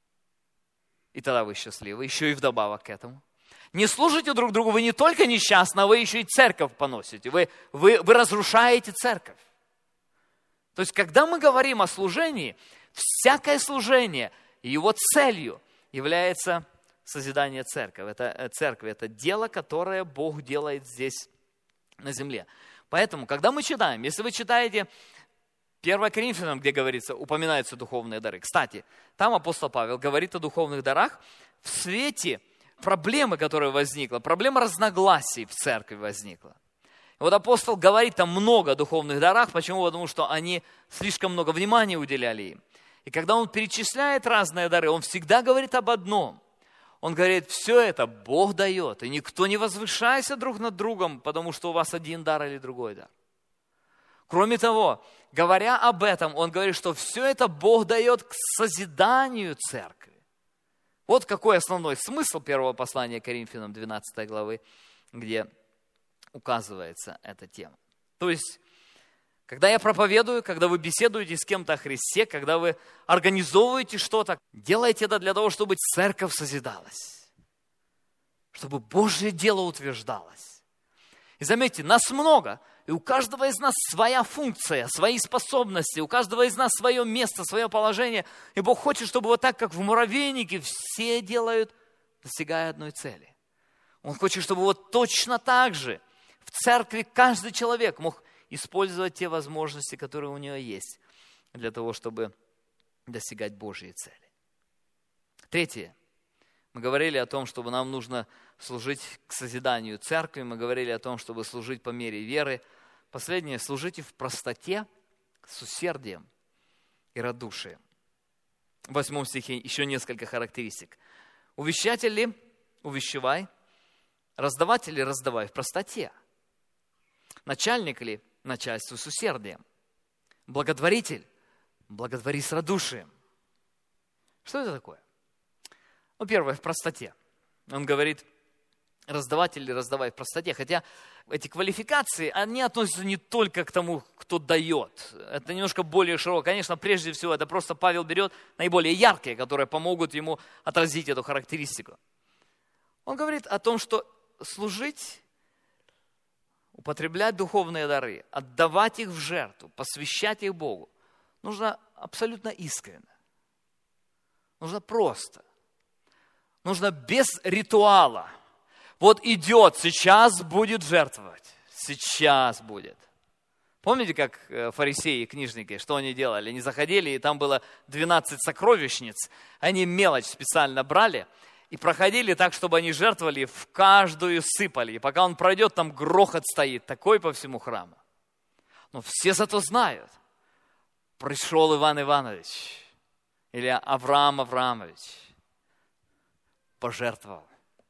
Speaker 2: И тогда вы счастливы, еще и вдобавок к этому. Не служите друг другу, вы не только несчастны, а вы еще и церковь поносите. Вы разрушаете церковь. То есть, когда мы говорим о служении, всякое служение, его целью является созидание церкви. Это дело, которое Бог делает здесь на земле. Поэтому, когда мы читаем, если вы читаете 1 Коринфянам, где говорится, упоминаются духовные дары. Кстати, там апостол Павел говорит о духовных дарах в свете проблемы, которая возникла, проблема разногласий в церкви возникла. И вот апостол говорит там много о духовных дарах. Почему? Потому что они слишком много внимания уделяли им. И когда он перечисляет разные дары, он всегда говорит об одном. Он говорит, все это Бог дает, и никто не возвышайся друг над другом, потому что у вас один дар или другой дар. Кроме того, говоря об этом, он говорит, что все это Бог дает к созиданию церкви. Вот какой основной смысл первого послания Коринфянам 12 главы, где указывается эта тема. То есть, когда я проповедую, когда вы беседуете с кем-то о Христе, когда вы организовываете что-то, делайте это для того, чтобы церковь созидалась. чтобы Божье дело утверждалось. И заметьте, нас много, и у каждого из нас своя функция, свои способности, у каждого из нас свое место, свое положение. И Бог хочет, чтобы вот так, как в муравейнике, все делают, достигая одной цели. Он хочет, чтобы вот точно так же в церкви каждый человек мог использовать те возможности, которые у него есть, для того, чтобы достигать Божьей цели. Третье. Мы говорили о том, чтобы нам нужно служить к созиданию церкви. Мы говорили о том, чтобы служить по мере веры. Последнее. Служите в простоте, с усердием и радушием. В 8 стихе еще несколько характеристик. Увещатель ли? Увещевай. Раздаватель ли? Раздавай в простоте. Начальник ли? Начальствуй с усердием. Благотворитель? Благотвори с радушием. Что это такое? Ну, первое, в простоте. Он говорит, раздаватель или раздавай в простоте. Хотя эти квалификации, они относятся не только к тому, кто дает. Это немножко более широко. Конечно, прежде всего, это просто Павел берет наиболее яркие, которые помогут ему отразить эту характеристику. Он говорит о том, что служить, употреблять духовные дары, отдавать их в жертву, посвящать их Богу, нужно абсолютно искренне. Нужно просто. Нужно без ритуала. Вот идет, сейчас будет жертвовать. Сейчас будет. Помните, как фарисеи и книжники, что они делали? Они заходили, и там было 12 сокровищниц. Они мелочь специально брали и проходили так, чтобы они жертвовали, в каждую сыпали. И пока он пройдет, там грохот стоит, такой по всему храму. Но все зато знают. Пришел Иван Иванович или Авраам Авраамович. Пожертвовал.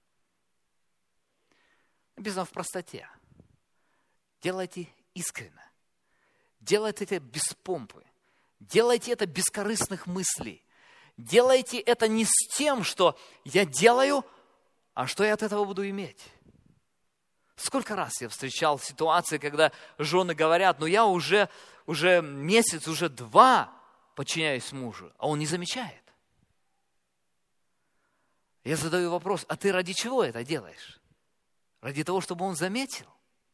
Speaker 2: Написано в простоте. Делайте искренне. Делайте это без помпы. Делайте это без корыстных мыслей. Делайте это не с тем, что я делаю, а что я от этого буду иметь. Сколько раз я встречал ситуации, когда жены говорят, ну я уже месяц, уже 2 подчиняюсь мужу, а он не замечает. Я задаю вопрос, а ты ради чего это делаешь? Ради того, чтобы он заметил?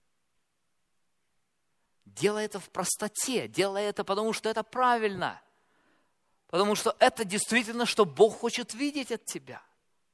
Speaker 2: Делай это в простоте, делай это, потому что это правильно. Потому что это действительно, что Бог хочет видеть от тебя.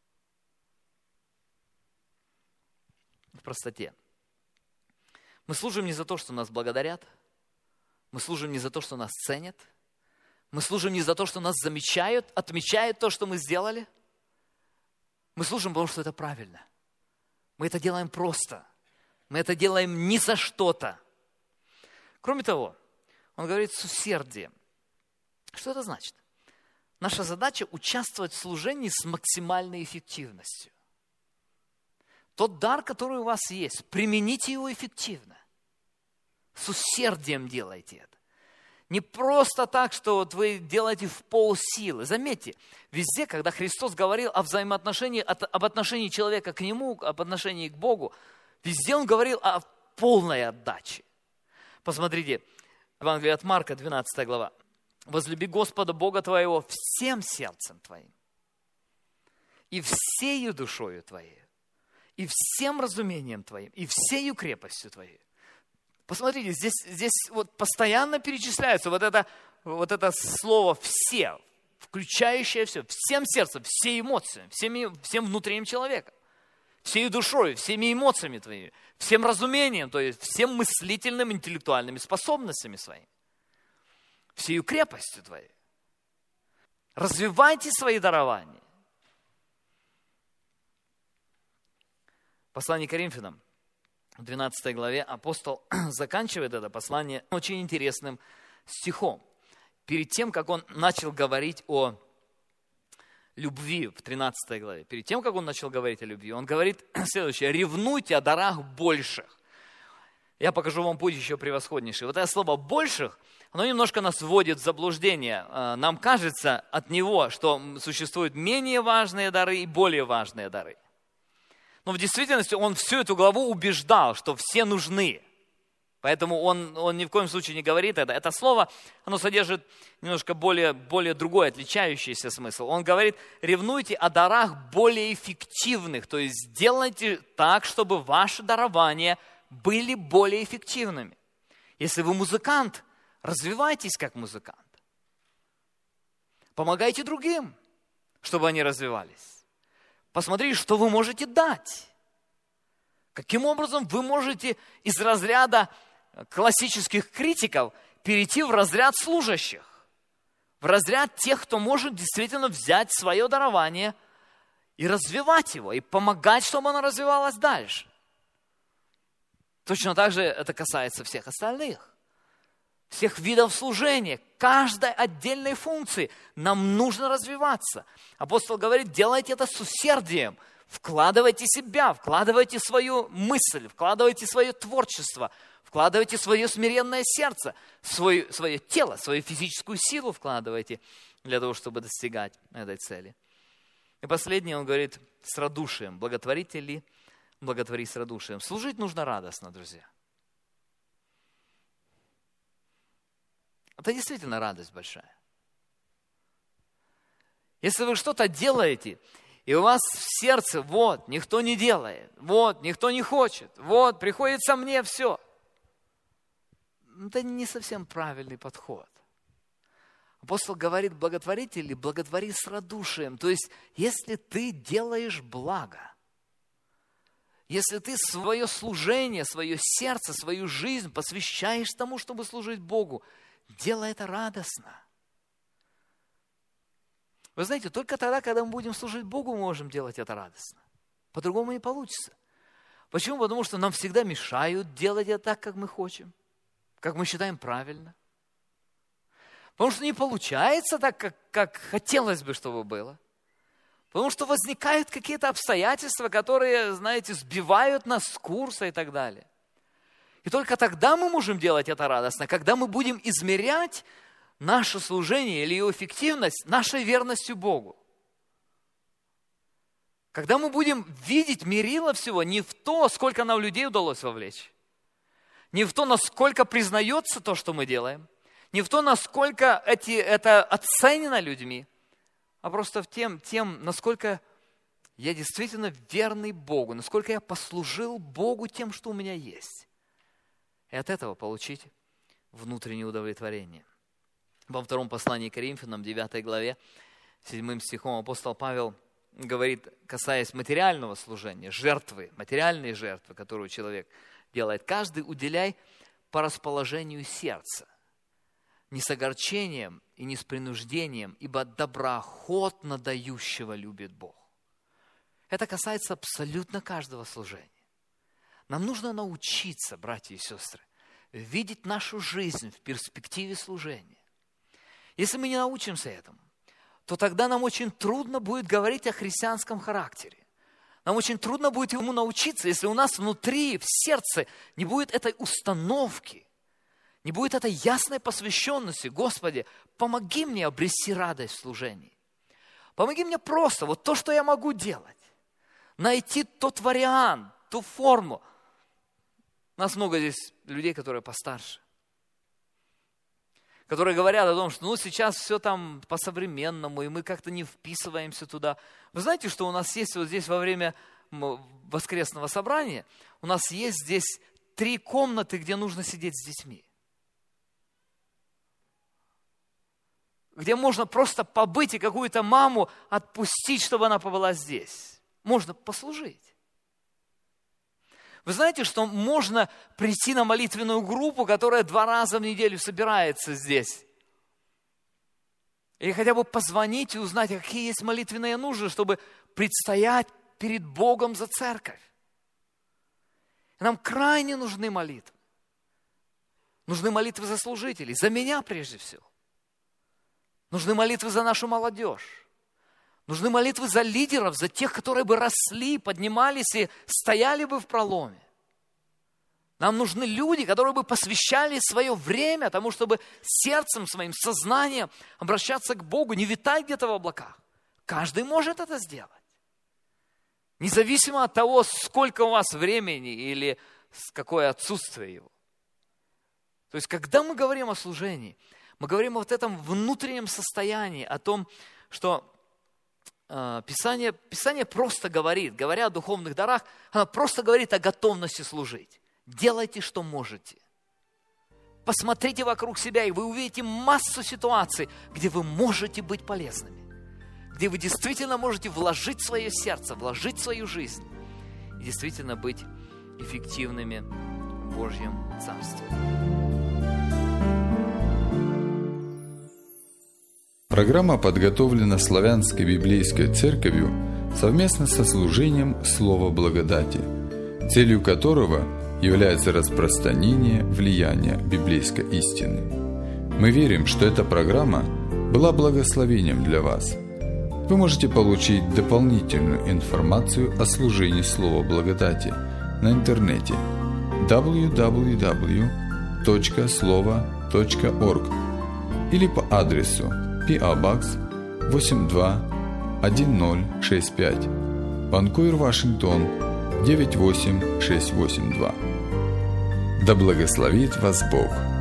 Speaker 2: В простоте. Мы служим не за то, что нас благодарят. Мы служим не за то, что нас ценят. Мы служим не за то, что нас замечают, отмечают то, что мы сделали. Мы служим, потому что это правильно. Мы это делаем просто. Мы это делаем не за что-то. Кроме того, он говорит с усердием. Что это значит? Наша задача участвовать в служении с максимальной эффективностью. Тот дар, который у вас есть, примените его эффективно. С усердием делайте это. Не просто так, что вот вы делаете в полсилы. Заметьте, везде, когда Христос говорил о взаимоотношении, об отношении человека к Нему, об отношении к Богу, везде Он говорил о полной отдаче. Посмотрите, Евангелие от Марка, 12 глава. «Возлюби Господа Бога твоего всем сердцем твоим, и всею душою твоей, и всем разумением твоим, и всею крепостью твоей». Посмотрите, здесь вот постоянно перечисляется вот это слово «все», включающее все, всем сердцем, всей эмоциями, всем внутренним человека, всей душой, всеми эмоциями твоими, всем разумением, то есть всем мыслительным, интеллектуальными способностями своими, всею крепостью твоей. Развивайте свои дарования. Послание к Коринфянам. В 12 главе апостол заканчивает это послание очень интересным стихом. Перед тем, как он начал говорить о любви в 13 главе, перед тем, как он начал говорить о любви, он говорит следующее: «Ревнуйте о дарах больших». Я покажу вам путь еще превосходнейший. Вот это слово «больших», оно немножко нас вводит в заблуждение. Нам кажется от него, что существуют менее важные дары и более важные дары. Но в действительности он всю эту главу убеждал, что все нужны. Поэтому он ни в коем случае не говорит это. Это слово, оно содержит немножко более другой, отличающийся смысл. Он говорит, ревнуйте о дарах более эффективных. То есть делайте так, чтобы ваши дарования были более эффективными. Если вы музыкант, развивайтесь как музыкант. Помогайте другим, чтобы они развивались. Посмотрите, что вы можете дать. Каким образом вы можете из разряда классических критиков перейти в разряд служащих, в разряд тех, кто может действительно взять свое дарование и развивать его, и помогать, чтобы оно развивалось дальше. Точно так же это касается всех остальных, всех видов служения, каждой отдельной функции. Нам нужно развиваться. Апостол говорит, делайте это с усердием, вкладывайте себя, вкладывайте свою мысль, вкладывайте свое творчество, вкладывайте свое смиренное сердце, свое тело, свою физическую силу вкладывайте для того, чтобы достигать этой цели. И последнее, он говорит, с радушием. Благотворите ли? Благотвори с радушием. Служить нужно радостно, друзья. Это действительно радость большая. Если вы что-то делаете, и у вас в сердце, вот, никто не делает, вот, никто не хочет, вот, приходится мне все. Это не совсем правильный подход. Апостол говорит, благотворите или благотвори с радушием. То есть, если ты делаешь благо, если ты свое служение, свое сердце, свою жизнь посвящаешь тому, чтобы служить Богу, делай это радостно. Вы знаете, только тогда, когда мы будем служить Богу, мы можем делать это радостно. По-другому не получится. Почему? Потому что нам всегда мешают делать это так, как мы хотим, как мы считаем правильно. Потому что не получается так, как хотелось бы, чтобы было. Потому что возникают какие-то обстоятельства, которые, знаете, сбивают нас с курса и так далее. И только тогда мы можем делать это радостно, когда мы будем измерять наше служение или его эффективность нашей верностью Богу. Когда мы будем видеть мерило всего не в то, сколько нам людей удалось вовлечь, не в то, насколько признается то, что мы делаем, не в то, насколько это оценено людьми, а просто в тем, насколько я действительно верный Богу, насколько я послужил Богу тем, что у меня есть. И от этого получить внутреннее удовлетворение. Во втором послании к Коринфянам, 9 главе, 7 стихом апостол Павел говорит, касаясь материального служения, жертвы, материальные жертвы, которую человек делает, каждый уделяй по расположению сердца, не с огорчением и не с принуждением, ибо доброохотно дающего любит Бог. Это касается абсолютно каждого служения. Нам нужно научиться, братья и сестры, видеть нашу жизнь в перспективе служения. Если мы не научимся этому, то тогда нам очень трудно будет говорить о христианском характере. Нам очень трудно будет ему научиться, если у нас внутри, в сердце не будет этой установки, не будет этой ясной посвященности. Господи, помоги мне обрести радость в служении. Помоги мне просто вот то, что я могу делать. Найти тот вариант, ту форму. У нас много здесь людей, которые постарше, которые говорят о том, что сейчас все там по-современному, и мы как-то не вписываемся туда. Вы знаете, что у нас есть вот здесь во время воскресного собрания, у нас есть здесь 3 комнаты, где нужно сидеть с детьми. Где можно просто побыть и какую-то маму отпустить, чтобы она побыла здесь. Можно послужить. Вы знаете, что можно прийти на молитвенную группу, которая 2 раза в неделю собирается здесь. Или хотя бы позвонить и узнать, какие есть молитвенные нужды, чтобы предстоять перед Богом за церковь. И нам крайне нужны молитвы. Нужны молитвы за служителей, за меня прежде всего. Нужны молитвы за нашу молодежь. Нужны молитвы за лидеров, за тех, которые бы росли, поднимались и стояли бы в проломе. Нам нужны люди, которые бы посвящали свое время тому, чтобы сердцем своим, сознанием обращаться к Богу, не витать где-то в облаках. Каждый может это сделать. Независимо от того, сколько у вас времени или какое отсутствие его. То есть, когда мы говорим о служении, мы говорим о вот этом внутреннем состоянии, о том, что Писание просто говорит, говоря о духовных дарах, оно просто говорит о готовности служить. Делайте, что можете. Посмотрите вокруг себя, и вы увидите массу ситуаций, где вы можете быть полезными, где вы действительно можете вложить свое сердце, вложить свою жизнь и действительно быть эффективными в Божьем Царстве.
Speaker 1: Программа подготовлена Славянской библейской церковью совместно со служением Слова Благодати, целью которого является распространение влияния библейской истины. Мы верим, что эта программа была благословением для вас. Вы можете получить дополнительную информацию о служении Слова Благодати на интернете www.slovo.org или по адресу P.A. Box 821065, Ванкувер, Вашингтон 98682. Да благословит вас Бог!